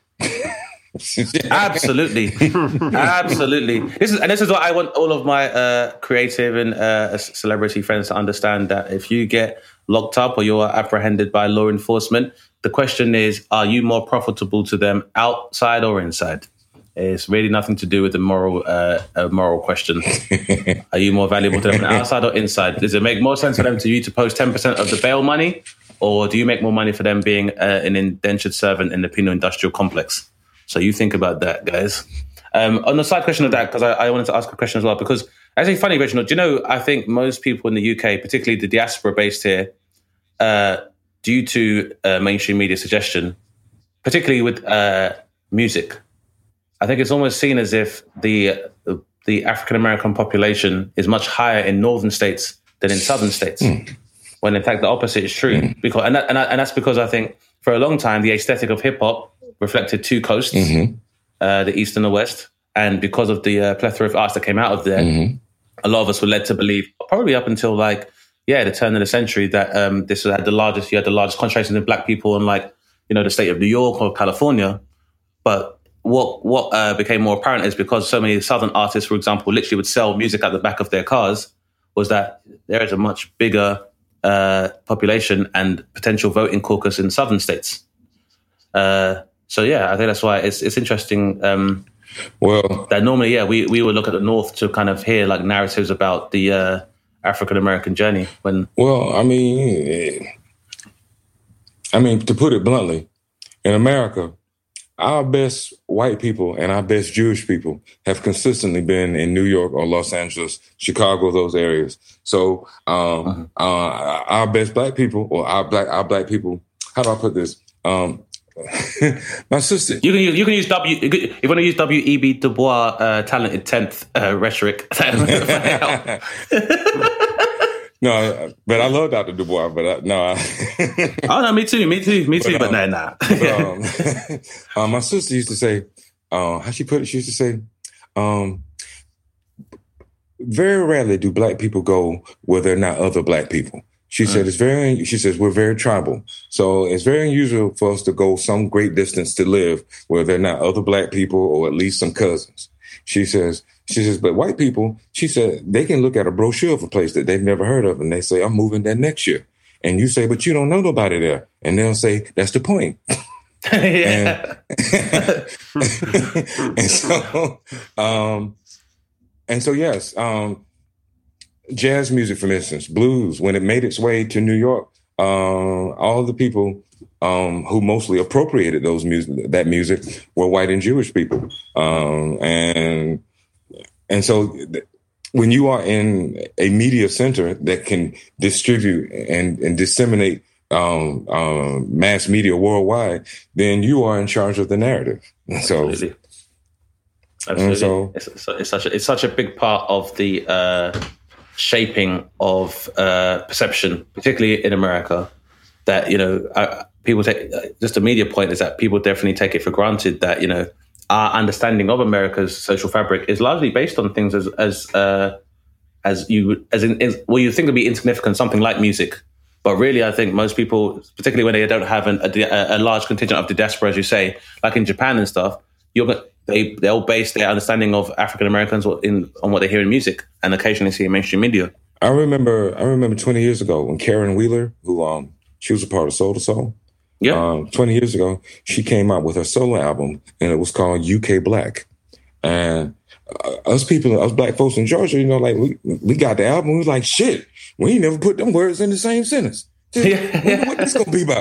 Absolutely, absolutely. This is and this is what I want all of my uh, creative and uh, celebrity friends to understand, that if you get locked up or you are apprehended by law enforcement, the question is: are you more profitable to them outside or inside? It's really nothing to do with the moral uh, a moral question. Are you more valuable to them outside or inside? Does it make more sense for them to you to post ten percent of the bail money, or do you make more money for them being uh, an indentured servant in the penal industrial complex? So you think about that, guys. Um, on the side question of that, because I, I wanted to ask a question as well, because actually funny, Reginald, do you know, I think most people in the U K, particularly the diaspora based here, uh, due to uh, mainstream media suggestion, particularly with uh, music, I think it's almost seen as if the uh, the African-American population is much higher in northern states than in southern states, mm. when in fact the opposite is true. Mm. Because and, that, and, that, and that's because I think for a long time, the aesthetic of hip-hop reflected two coasts, mm-hmm. uh, the East and the West. And because of the uh, plethora of arts that came out of there, mm-hmm. a lot of us were led to believe, probably up until like, yeah, the turn of the century, that um, this had the largest, you had the largest concentration of black people in like, you know, the state of New York or California. But what what uh, became more apparent is because so many Southern artists, for example, literally would sell music at the back of their cars, was that there is a much bigger uh, population and potential voting caucus in Southern states. Uh, So yeah, I think that's why it's it's interesting. Um, well, that normally, yeah, we, we would look at the North to kind of hear like narratives about the uh, African American journey. When well, I mean, I mean to put it bluntly, in America, our best white people and our best Jewish people have consistently been in New York or Los Angeles, Chicago, those areas. So um, uh-huh. uh, our best black people, or our black our black people, how do I put this? Um, My sister. You can use you can use W. You, can, you want to use W E B Du Bois uh, talented tenth uh, rhetoric. No, but I love Doctor Du Bois. But I, no, I oh no, me too, me too, me too. But, but um, nah, nah. but, um, uh, my sister used to say, uh, how she put it? She used to say, um, very rarely do black people go where there are not other black people. She mm. said it's very. She says we're very tribal, so it's very unusual for us to go some great distance to live where there are not other black people or at least some cousins. She says. She says, but white people. She said they can look at a brochure of a place that they've never heard of, and they say, "I'm moving there next year." And you say, "But you don't know nobody there," and they'll say, "That's the point." Yeah. and, and so, um, and so, yes. Um, Jazz music, for instance, blues, when it made its way to New York, um, all the people um, who mostly appropriated those music, that music, were white and Jewish people, um, and and so th- when you are in a media center that can distribute and, and disseminate um, um, mass media worldwide, then you are in charge of the narrative. So, absolutely, absolutely. So, it's, it's such a, it's such a big part of the. Uh, shaping of uh, perception, particularly in America, that, you know, uh, people take, uh, just a media point is that people definitely take it for granted that, you know, our understanding of America's social fabric is largely based on things as, as, uh, as you, as in, in, well, you think would be insignificant, something like music. But really, I think most people, particularly when they don't have an, a, a large contingent of the diaspora, as you say, like in Japan and stuff, you're They they'll base their understanding of African Americans in on what they hear in music and occasionally see in mainstream media. I remember I remember twenty years ago when Karen Wheeler, who um she was a part of Soul to Soul, yeah, um, twenty years ago she came out with her solo album and it was called U K Black, and uh, us people, us black folks in Georgia, you know, like we we got the album, we was like, shit, we ain't never put them words in the same sentence. Yeah. What, what this gonna be about?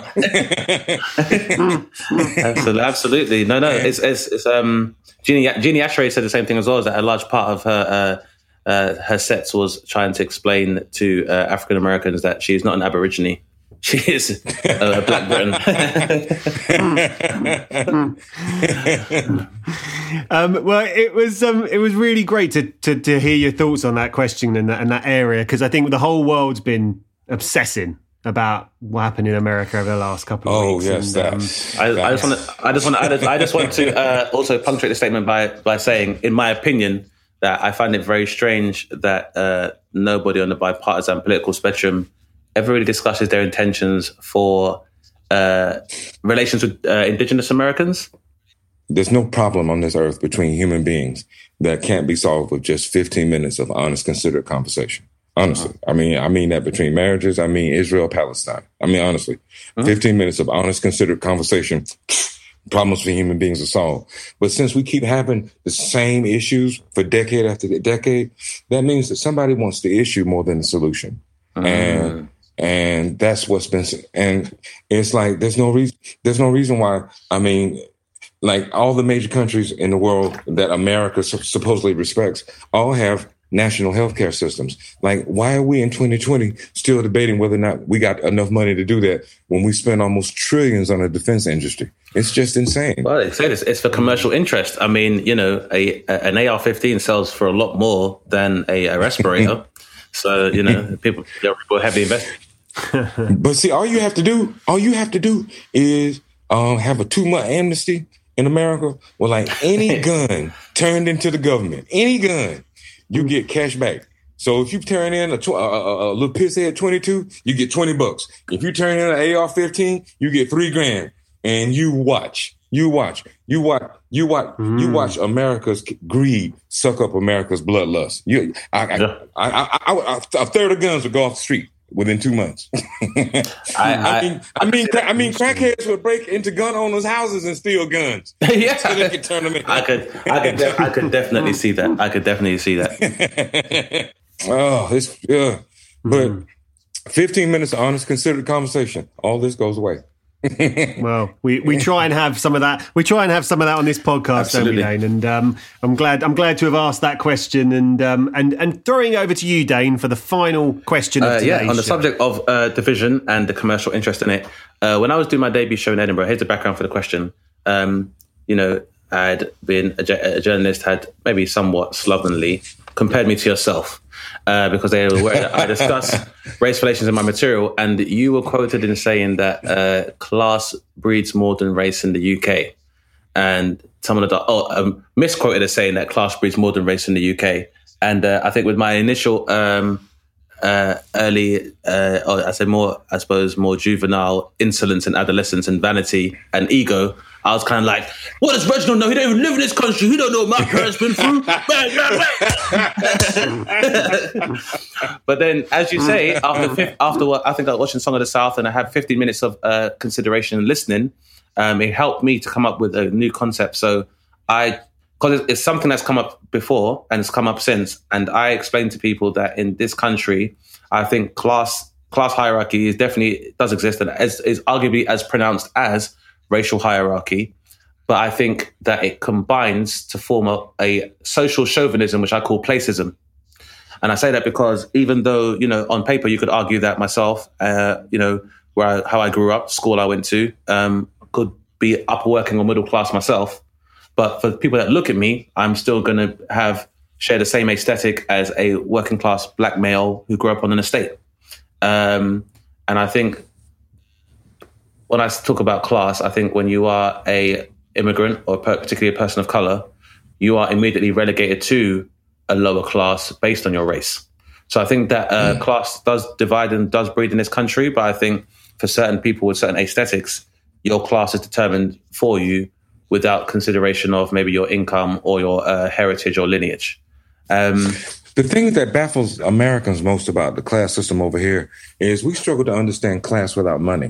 absolutely, absolutely. No, no. It's it's, it's um. Jeannie Jeannie Ashray said the same thing as well. Is that a large part of her uh, uh, her sets was trying to explain to uh, African Americans that she is not an Aborigine. She is uh, Black Britain. um, well, it was um, it was really great to, to to hear your thoughts on that question and that, and that area, because I think the whole world's been obsessing about what happened in America over the last couple of oh, weeks. Yes, and, um, I, I just want to. I just want. To, I just want to uh, also punctuate the statement by by saying, in my opinion, that I find it very strange that uh, nobody on the bipartisan political spectrum ever really discusses their intentions for uh, relations with uh, Indigenous Americans. There's no problem on this earth between human beings that can't be solved with just fifteen minutes of honest, considered conversation. Honestly, uh-huh. I mean, I mean that between marriages. I mean Israel, Palestine. I mean, honestly, uh-huh. fifteen minutes of honest, considered conversation. Problems for human beings are solved. But since we keep having the same issues for decade after decade, that means that somebody wants the issue more than the solution, uh-huh. and and that's what's been. And it's like there's no reason. There's no reason why. I mean, like all the major countries in the world that America supposedly respects all have national healthcare systems. Like, why are we in twenty twenty still debating whether or not we got enough money to do that when we spend almost trillions on the defense industry? It's just insane. Well, they say this, it's for commercial interest. I mean, you know, a, a an A R fifteen sells for a lot more than a, a respirator. So, you know, people, people heavily invested. But see, all you have to do, all you have to do is um, have a two-month amnesty in America where, like, any gun turned into the government, any gun, you get cash back. So if you turn in a, tw- a, a, a little pisshead twenty-two, you get twenty bucks. If you turn in an A R fifteen, you get three grand. And you watch, you watch, you watch, you watch, mm. you watch America's greed suck up America's bloodlust. You, I, I, yeah. I, I, I, I, a third of guns would go off the street within two months. I, I, I mean, I, I mean, I mean, crackheads would break into gun owners' houses and steal guns. Yeah, so they could turn them in. I could, I could, de- I could definitely see that. I could definitely see that. Oh, it's yeah, but mm. fifteen minutes of honest, considered conversation. All this goes away. Well, we, we try and have some of that. We try and have some of that on this podcast, Absolutely. don't we, Dane? And um, I'm glad I'm glad to have asked that question. And um, and and throwing it over to you, Dane, for the final question of uh, today's yeah, on the show. subject of uh, division and the commercial interest in it. Uh, when I was doing my debut show in Edinburgh, here's the background for the question. Um, you know, I'd been a, a journalist, had maybe somewhat slovenly compared me to yourself. Uh, because they were aware that I discuss race relations in my material, and you were quoted in saying that uh, class breeds more than race in the U K. And someone had oh, um, misquoted as saying that class breeds more than race in the U K. And uh, I think with my initial um, uh, early, uh, or I say more, I suppose, more juvenile insolence and adolescence and vanity and ego, I was kind of like, what does Reginald know? He don't even live in this country. He don't know what my parents been through. But then, as you say, after after what I think I was watching Song of the South and I had fifteen minutes of uh, consideration and listening, um, it helped me to come up with a new concept. So I, because it's something that's come up before and it's come up since, and I explained to people that in this country, I think class class hierarchy is definitely does exist and is, is arguably as pronounced as racial hierarchy, but I think that it combines to form a, a social chauvinism, which I call placism. And I say that because even though, you know, on paper, you could argue that myself, uh, you know, where I, how I grew up, school I went to, um, could be upper working or middle class myself. But for people that look at me, I'm still going to have share the same aesthetic as a working class black male who grew up on an estate. Um, and I think when I talk about class, I think when you are a immigrant or particularly a person of color, you are immediately relegated to a lower class based on your race. So I think that uh, mm. class does divide and does breed in this country, but I think for certain people with certain aesthetics, your class is determined for you without consideration of maybe your income or your uh, heritage or lineage. Um, the thing that baffles Americans most about the class system over here is we struggle to understand class without money.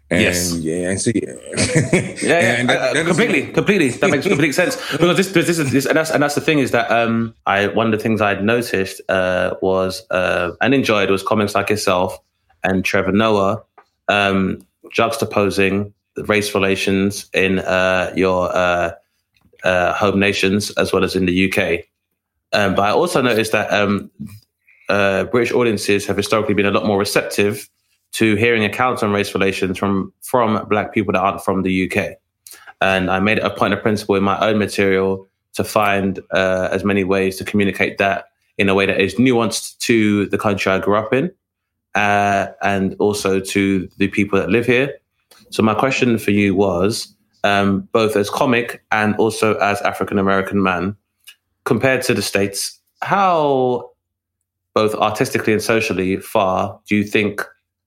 And, yes. Yeah, and see, yeah, yeah, and that, uh, that completely, completely. That makes complete sense because this, this is, this, and that's and that's the thing is that um, I one of the things I'd noticed uh, was uh, and enjoyed was comics like yourself and Trevor Noah um, juxtaposing the race relations in uh, your uh, uh, home nations as well as in the U K. Um, but I also noticed that um, uh, British audiences have historically been a lot more receptive to hearing accounts on race relations from from Black people that aren't from the U K. And I made it a point of principle in my own material to find uh, as many ways to communicate that in a way that is nuanced to the country I grew up in uh, and also to the people that live here. So my question for you was, um, both as comic and also as African-American man, compared to the States, how both artistically and socially far do you think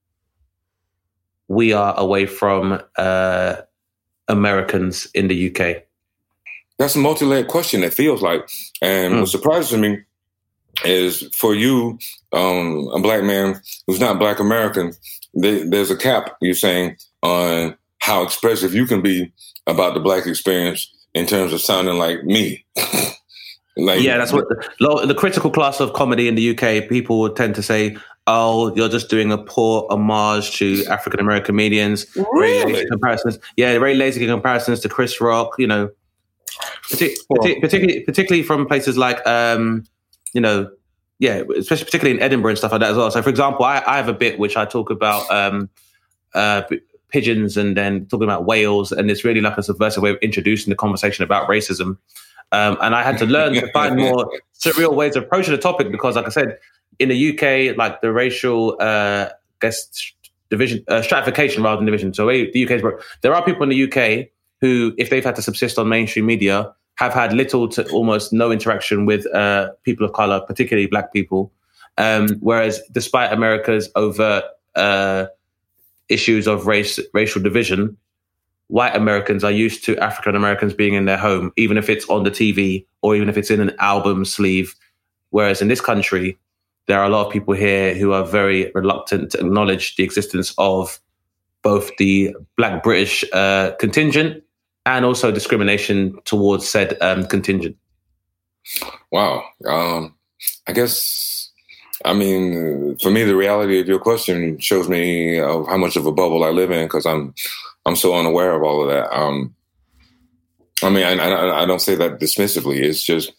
we are away from uh, Americans in the U K? That's a multi-layered question, it feels like. And mm. what surprises me is for you, um, a Black man who's not Black American, they, there's a cap, you're saying, on how expressive you can be about the Black experience in terms of sounding like me. Like, yeah, that's what the, the critical class of comedy in the U K, people would tend to say, oh, you're just doing a poor homage to African-American comedians. Really? Very lazy comparisons. Yeah, very lazy comparisons to Chris Rock, you know, partic- partic- particularly particularly from places like, um, you know, yeah, especially particularly in Edinburgh and stuff like that as well. So, for example, I, I have a bit which I talk about um, uh, pigeons and then talking about whales, and it's really like a subversive way of introducing the conversation about racism. Um, and I had to learn to find more surreal ways of approaching the topic because, like I said, in the U K, like the racial, uh, I guess, division, uh, stratification rather than division. So the U K is, there are people in the U K who, if they've had to subsist on mainstream media, have had little to almost no interaction with uh, people of color, particularly Black people. Um, whereas despite America's overt uh, issues of race, racial division, white Americans are used to African Americans being in their home, even if it's on the T V or even if it's in an album sleeve. Whereas in this country, there are a lot of people here who are very reluctant to acknowledge the existence of both the Black British uh, contingent and also discrimination towards said um, contingent. Wow. Um, I guess, I mean, for me, the reality of your question shows me of how much of a bubble I live in because I'm I'm so unaware of all of that. Um, I mean, I, I, I don't say that dismissively. It's just,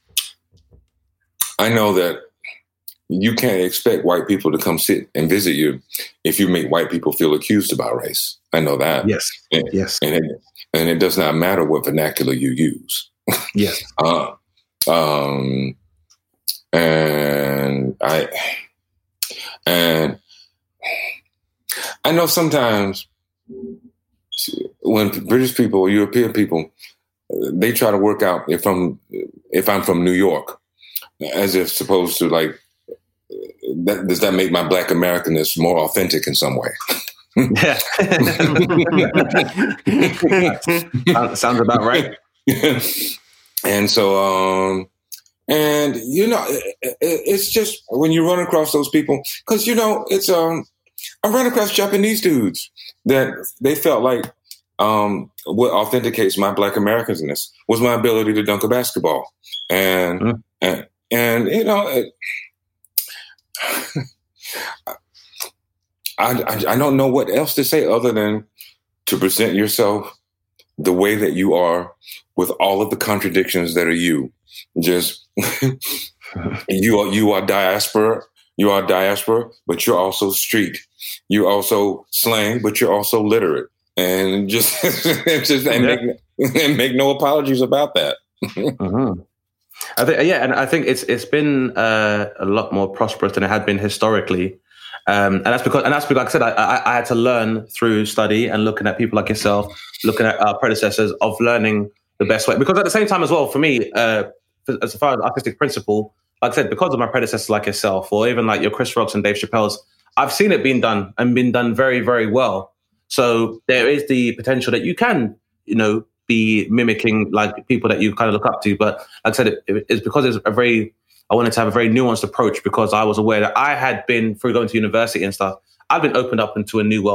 I know that you can't expect white people to come sit and visit you if you make white people feel accused about race. I know that. Yes. And, yes. And it, and it does not matter what vernacular you use. Yes. uh, um, and I, and I know sometimes when British people or European people, they try to work out if I'm, if I'm from New York, as if supposed to like, that, does that make my Black Americanness more authentic in some way? Yeah. Sounds about right. And so, um, and you know, it, it's just when you run across those people, because you know, it's um, I run across Japanese dudes that they felt like um, what authenticates my Black Americanness was my ability to dunk a basketball, and mm. and and you know. It, I, I, I don't know what else to say other than to present yourself the way that you are with all of the contradictions that are you. Just you are you are diaspora, you are diaspora, but you're also street. You're also slang, but you're also literate. And just just and, yeah. make, and make no apologies about that. Mm-hmm. I think, yeah, and I think it's it's been uh, a lot more prosperous than it had been historically, um, and that's because and that's because, like I said, I, I, I had to learn through study and looking at people like yourself, looking at our predecessors, of learning the best way. Because at the same time as well, for me, uh, as far as artistic principle, like I said, because of my predecessors like yourself, or even like your Chris Rocks and Dave Chappelle's, I've seen it being done and been done very, very well. So there is the potential that you can, you know, be mimicking like people that you kind of look up to. But like I said, it, it's because it's a very, I wanted to have a very nuanced approach because I was aware that I had been, through going to university and stuff, I've been opened up into a new world.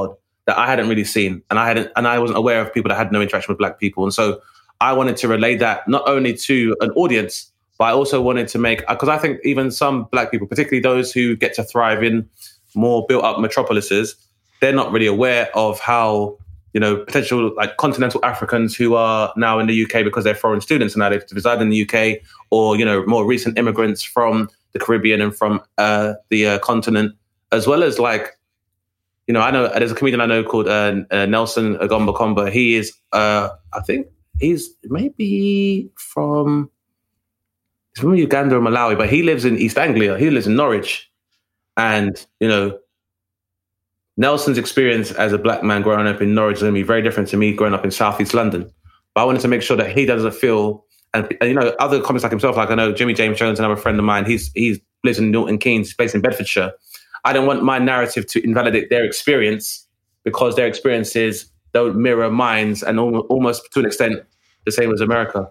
that I hadn't really seen, and I hadn't, and I wasn't aware of people that had no interaction with black people. And so I wanted to relay that not only to an audience, but I also wanted to make, because I think even some black people, particularly those who get to thrive in more built up metropolises, they're not really aware of how, you know, potential like continental Africans who are now in the U K because they're foreign students and now they reside in the U K, or, you know, more recent immigrants from the Caribbean and from uh, the uh, continent, as well as like, you know, I know there's a comedian I know called uh, uh, Nelson Agomba Komba. He is, uh, I think he's maybe from, he's from Uganda or Malawi, but he lives in East Anglia. He lives in Norwich. And, you know, Nelson's experience as a black man growing up in Norwich is going to be very different to me growing up in Southeast London. But I wanted to make sure that he doesn't feel, and, and you know, other comics like himself, like I know Jimmy James Jones, another friend of mine, he's he's lives in Milton Keynes, he's based in Bedfordshire. I don't want my narrative to invalidate their experience because their experiences don't mirror mine's and almost to an extent the same as America.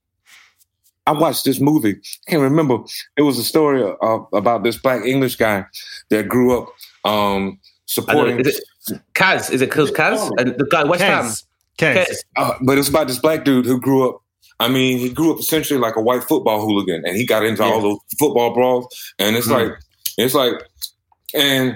I watched this movie. I can't remember. It was a story uh, about this black English guy that grew up um, supporting. Is it Kaz? Is it Kaz? And the guy West Ham. Kaz. Kaz. Uh, but it's about this black dude who grew up. I mean, he grew up essentially like a white football hooligan, and he got into yeah. all those football brawls. And it's mm-hmm. like, it's like, and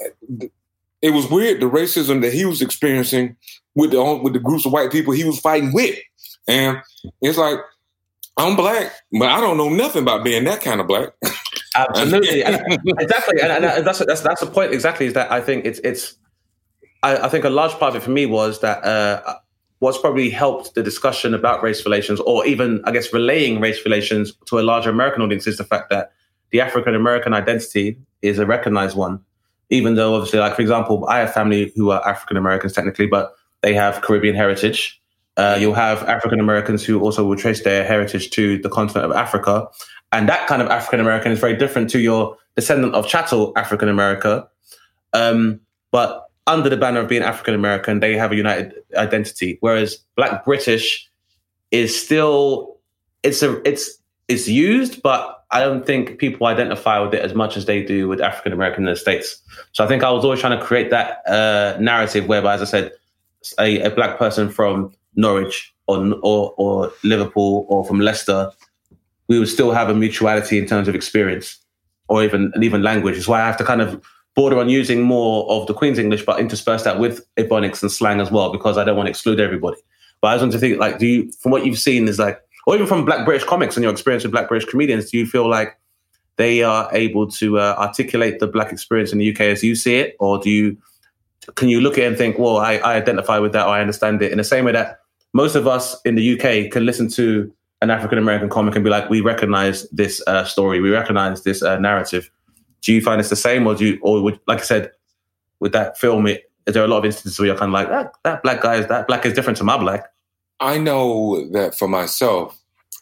it was weird the racism that he was experiencing with the with the groups of white people he was fighting with, and it's like. I'm black, but I don't know nothing about being that kind of black. Absolutely, and, exactly, and, and that's that's that's the point. Exactly, is that I think it's it's. I, I think a large part of it for me was that uh, what's probably helped the discussion about race relations, or even I guess relaying race relations to a larger American audience, is the fact that the African American identity is a recognized one. Even though, obviously, like for example, I have family who are African Americans technically, but they have Caribbean heritage. Uh, you'll have African Americans who also will trace their heritage to the continent of Africa. And that kind of African American is very different to your descendant of chattel African America. Um, but under the banner of being African American, they have a united identity. Whereas Black British is still, it's a, it's, it's used, but I don't think people identify with it as much as they do with African American in the States. So I think I was always trying to create that uh, narrative whereby, as I said, a, a black person from Norwich or, or or Liverpool or from Leicester, we would still have a mutuality in terms of experience or even and even language. It's why I have to kind of border on using more of the Queen's English, but intersperse that with Ebonics and slang as well, because I don't want to exclude everybody. But I just want to think, like, do you, from what you've seen, is like, or even from Black British comics and your experience with Black British comedians, do you feel like they are able to uh, articulate the Black experience in the U K as you see it, or do you can you look at it and think, well, I, I identify with that, or I understand it in the same way that most of us in the U K can listen to an African-American comic and be like, we recognize this uh, story, we recognize this uh, narrative. Do you find it's the same, or do you, or would, like I said, with that film, it, is there a lot of instances where you're kind of like, that, that black guy is, that black is different to my black? I know that for myself,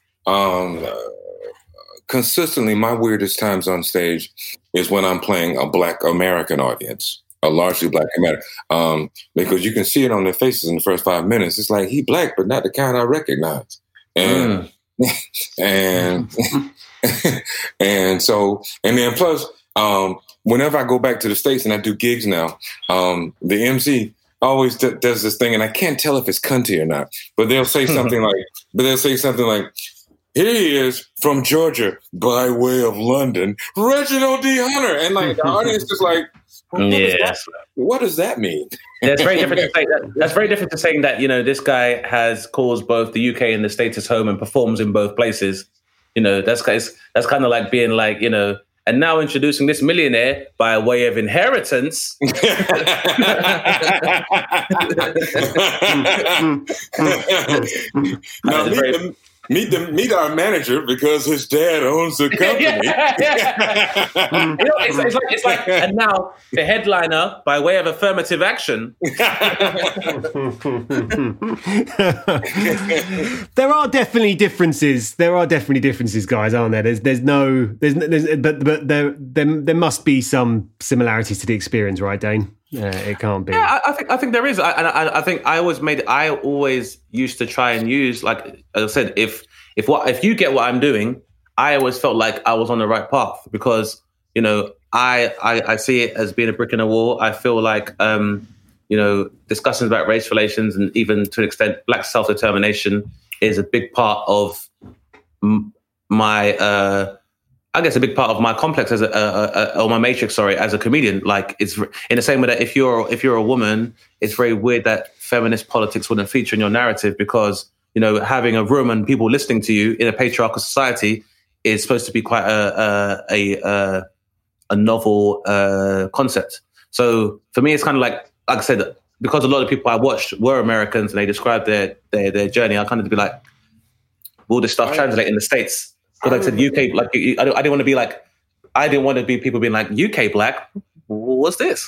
um, consistently, my weirdest times on stage is when I'm playing a Black American audience. A largely Black American, um, because you can see it on their faces in the first five minutes. It's like, he black, but not the kind I recognize. And, mm. and, and so, and then plus, um, whenever I go back to the States and I do gigs now, um, the M C always d- does this thing, and I can't tell if it's cunty or not, but they'll say something like, but they'll say something like, here he is from Georgia by way of London, Reginald D. Hunter. And like, the audience is like, What, what, yeah. does that, what does that mean? That's very different to say that. That's very different to saying that, you know, this guy has calls both the U K and the States his home and performs in both places. You know, that's that's kind of like being like, you know, and now introducing this millionaire by way of inheritance. now, meet, the, meet, the, meet our manager because his dad owns the company. yeah, yeah. You know, it's, it's, like, it's like, and now the headliner by way of affirmative action. There are definitely differences. There are definitely differences, guys, aren't there? There's, there's no, there's, there's but, but there, there, there must be some similarities to the experience, right, Dane? Yeah, it can't be. Yeah, I, I think I think there is, I, and I, I think I always made. I always used to try and use, like as I said, if if what if you get what I'm doing, I always felt like I was on the right path because you know I I, I see it as being a brick in a wall. I feel like um, you know, discussions about race relations and even to an extent black self-determination is a big part of m- my, uh, I guess, a big part of my complex as a, uh, uh, or my matrix, sorry, as a comedian. Like, it's in the same way that if you're if you're a woman, it's very weird that feminist politics wouldn't feature in your narrative because, you know, having a room and people listening to you in a patriarchal society is supposed to be quite a a a, a novel uh, concept. So for me, it's kind of like, like I said, because a lot of people I watched were Americans and they described their their, their journey. I kind of be like, will this stuff translate in the States? Because like I said, U K, like I didn't, I didn't want to be like, I didn't want to be people being like, U K black, what's this?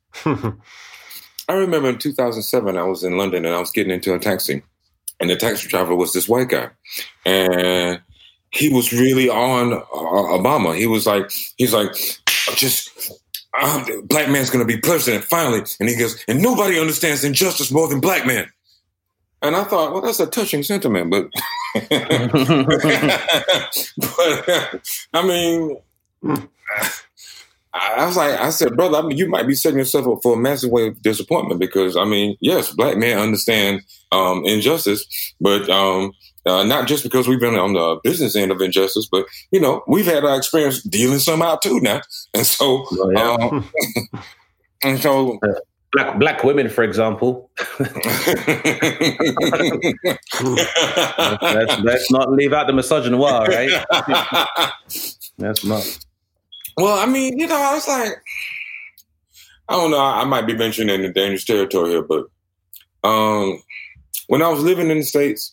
I remember in two thousand seven, I was in London and I was getting into a taxi, and the taxi driver was this white guy, and he was really on uh, Obama. He was like, he's like, just uh, black man's going to be president finally, and he goes, and nobody understands injustice more than black men. And I thought, well, that's a touching sentiment, but, but I mean, I was like, I said, brother, I mean, you might be setting yourself up for a massive way of disappointment because, I mean, yes, black men understand um, injustice, but um, uh, not just because we've been on the business end of injustice, but, you know, we've had our experience dealing some out too now. And so, oh, yeah. um, and so, Black black women, for example. let's, let's not leave out the misogynoir, right? That's not. Well, I mean, you know, I was like, I don't know, I might be venturing into dangerous territory here, but um, when I was living in the States,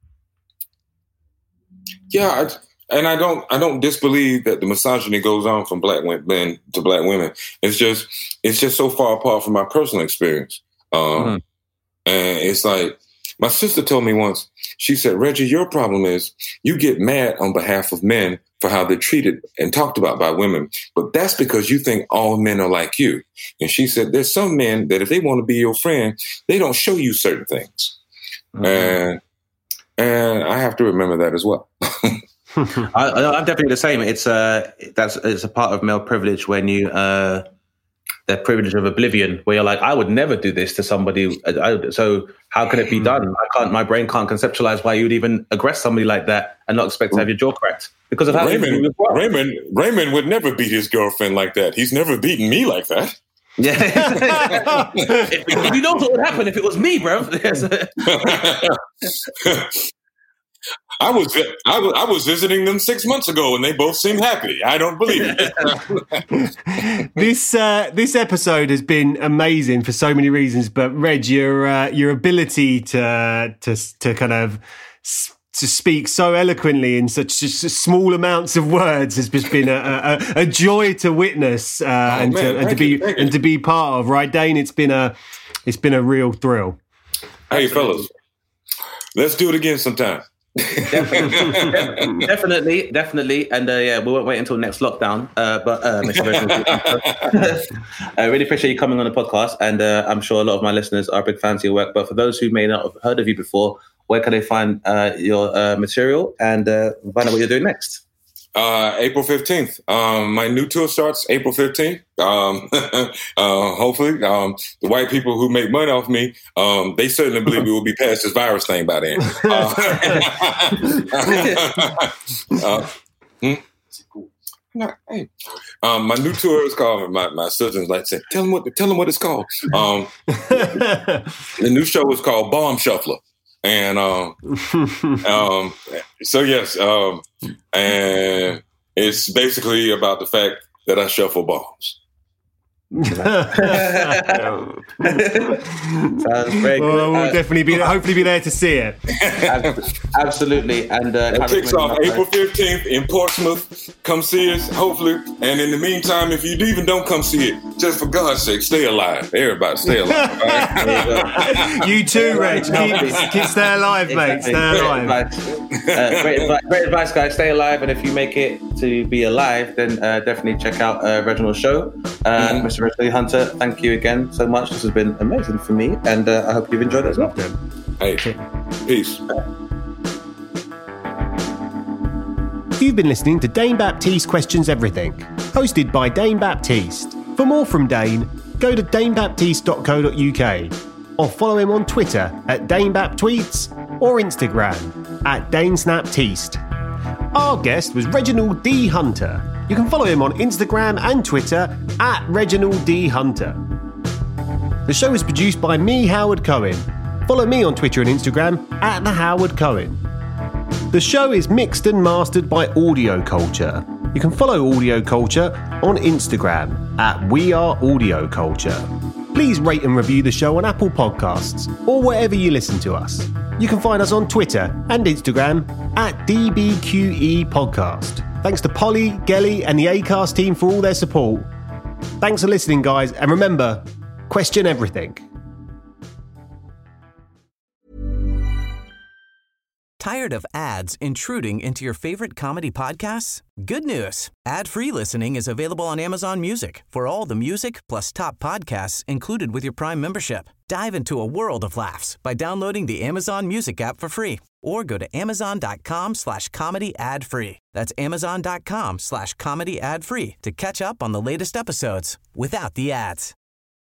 yeah, I, and I don't, I don't disbelieve that the misogyny goes on from black men to black women. It's just, it's just so far apart from my personal experience. Um, mm-hmm. And it's like, my sister told me once, she said, Reggie, your problem is you get mad on behalf of men for how they're treated and talked about by women. But that's because you think all men are like you. And she said, there's some men that if they want to be your friend, they don't show you certain things. Mm-hmm. And, and I have to remember that as well. I, I'm definitely the same. It's a that's it's a part of male privilege when you uh, the privilege of oblivion, where you're like, I would never do this to somebody. I, so how can it be done? I can't. My brain can't conceptualize why you would even aggress somebody like that and not expect to have your jaw cracked because of how Raymond. Raymond Raymond would never beat his girlfriend like that. He's never beaten me like that. Yeah, if, if you know what would happen if it was me, bro. I was, I was I was visiting them six months ago, and they both seemed happy. I don't believe it. this uh, this episode has been amazing for so many reasons. But Reg, your uh, your ability to to to kind of to speak so eloquently in such small amounts of words has just been a, a, a joy to witness uh, oh, and, man, to, and to be you, and to be part of. Right, Dane? It's been a it's been a real thrill. Hey, fellas, let's do it again sometime. definitely, definitely, definitely, and uh, yeah, we won't wait until next lockdown. Uh, but uh, Mister I really appreciate you coming on the podcast, and uh, I'm sure a lot of my listeners are big fans of your work. But for those who may not have heard of you before, where can they find uh, your uh, material and uh, find out what you're doing next? Uh, April fifteenth. Um, my new tour starts April fifteenth. Um, uh, hopefully, um, the white people who make money off me, um, they certainly believe we will be past this virus thing by then. Uh, uh, hmm? No, hey. um, my new tour is called. My my sister's like said, tell them what tell them what it's called. Um, the new show is called Bomb Shuffler. And um, um, so, yes, um, and it's basically about the fact that I shuffle bombs. Sounds very good. Well, we'll uh, definitely be, hopefully be there to see it. Absolutely. And uh, it kicks off April fifteenth in Portsmouth. Come see us, hopefully. And in the meantime, if you even don't come see it, just for God's sake, stay alive. Everybody, stay alive. Right? You too, Reg. Keep, keep stay alive, mate. Stay alive. Great advice. Uh, great, advice, great advice, guys. Stay alive. And if you make it to be alive, then uh, definitely check out uh, Reginald's show. Uh, mm-hmm. Mister Reginald Hunter, thank you again so much. This has been amazing for me, and uh, I hope you've enjoyed it as well. Hey, peace. You've been listening to Dane Baptiste Questions Everything, hosted by Dane Baptiste. For more from Dane, go to dane baptiste dot co dot uk or follow him on Twitter at danebaptweets or Instagram at danesnaptiste. Our guest was Reginald D. Hunter. You can follow him on Instagram and Twitter at Reginald D. Hunter. The show is produced by me, Howard Cohen. Follow me on Twitter and Instagram at The Howard Cohen. The show is mixed and mastered by Audio Culture. You can follow Audio Culture on Instagram at We Are Audio Culture. Please rate and review the show on Apple Podcasts or wherever you listen to us. You can find us on Twitter and Instagram at D B Q E Podcast. Thanks to Polly, Gelly and the Acast team for all their support. Thanks for listening, guys, and remember, question everything. Tired of ads intruding into your favorite comedy podcasts? Good news. Ad-free listening is available on Amazon Music for all the music plus top podcasts included with your Prime membership. Dive into a world of laughs by downloading the Amazon Music app for free or go to amazon.com slash comedy ad free. That's amazon.com slash comedy ad free to catch up on the latest episodes without the ads.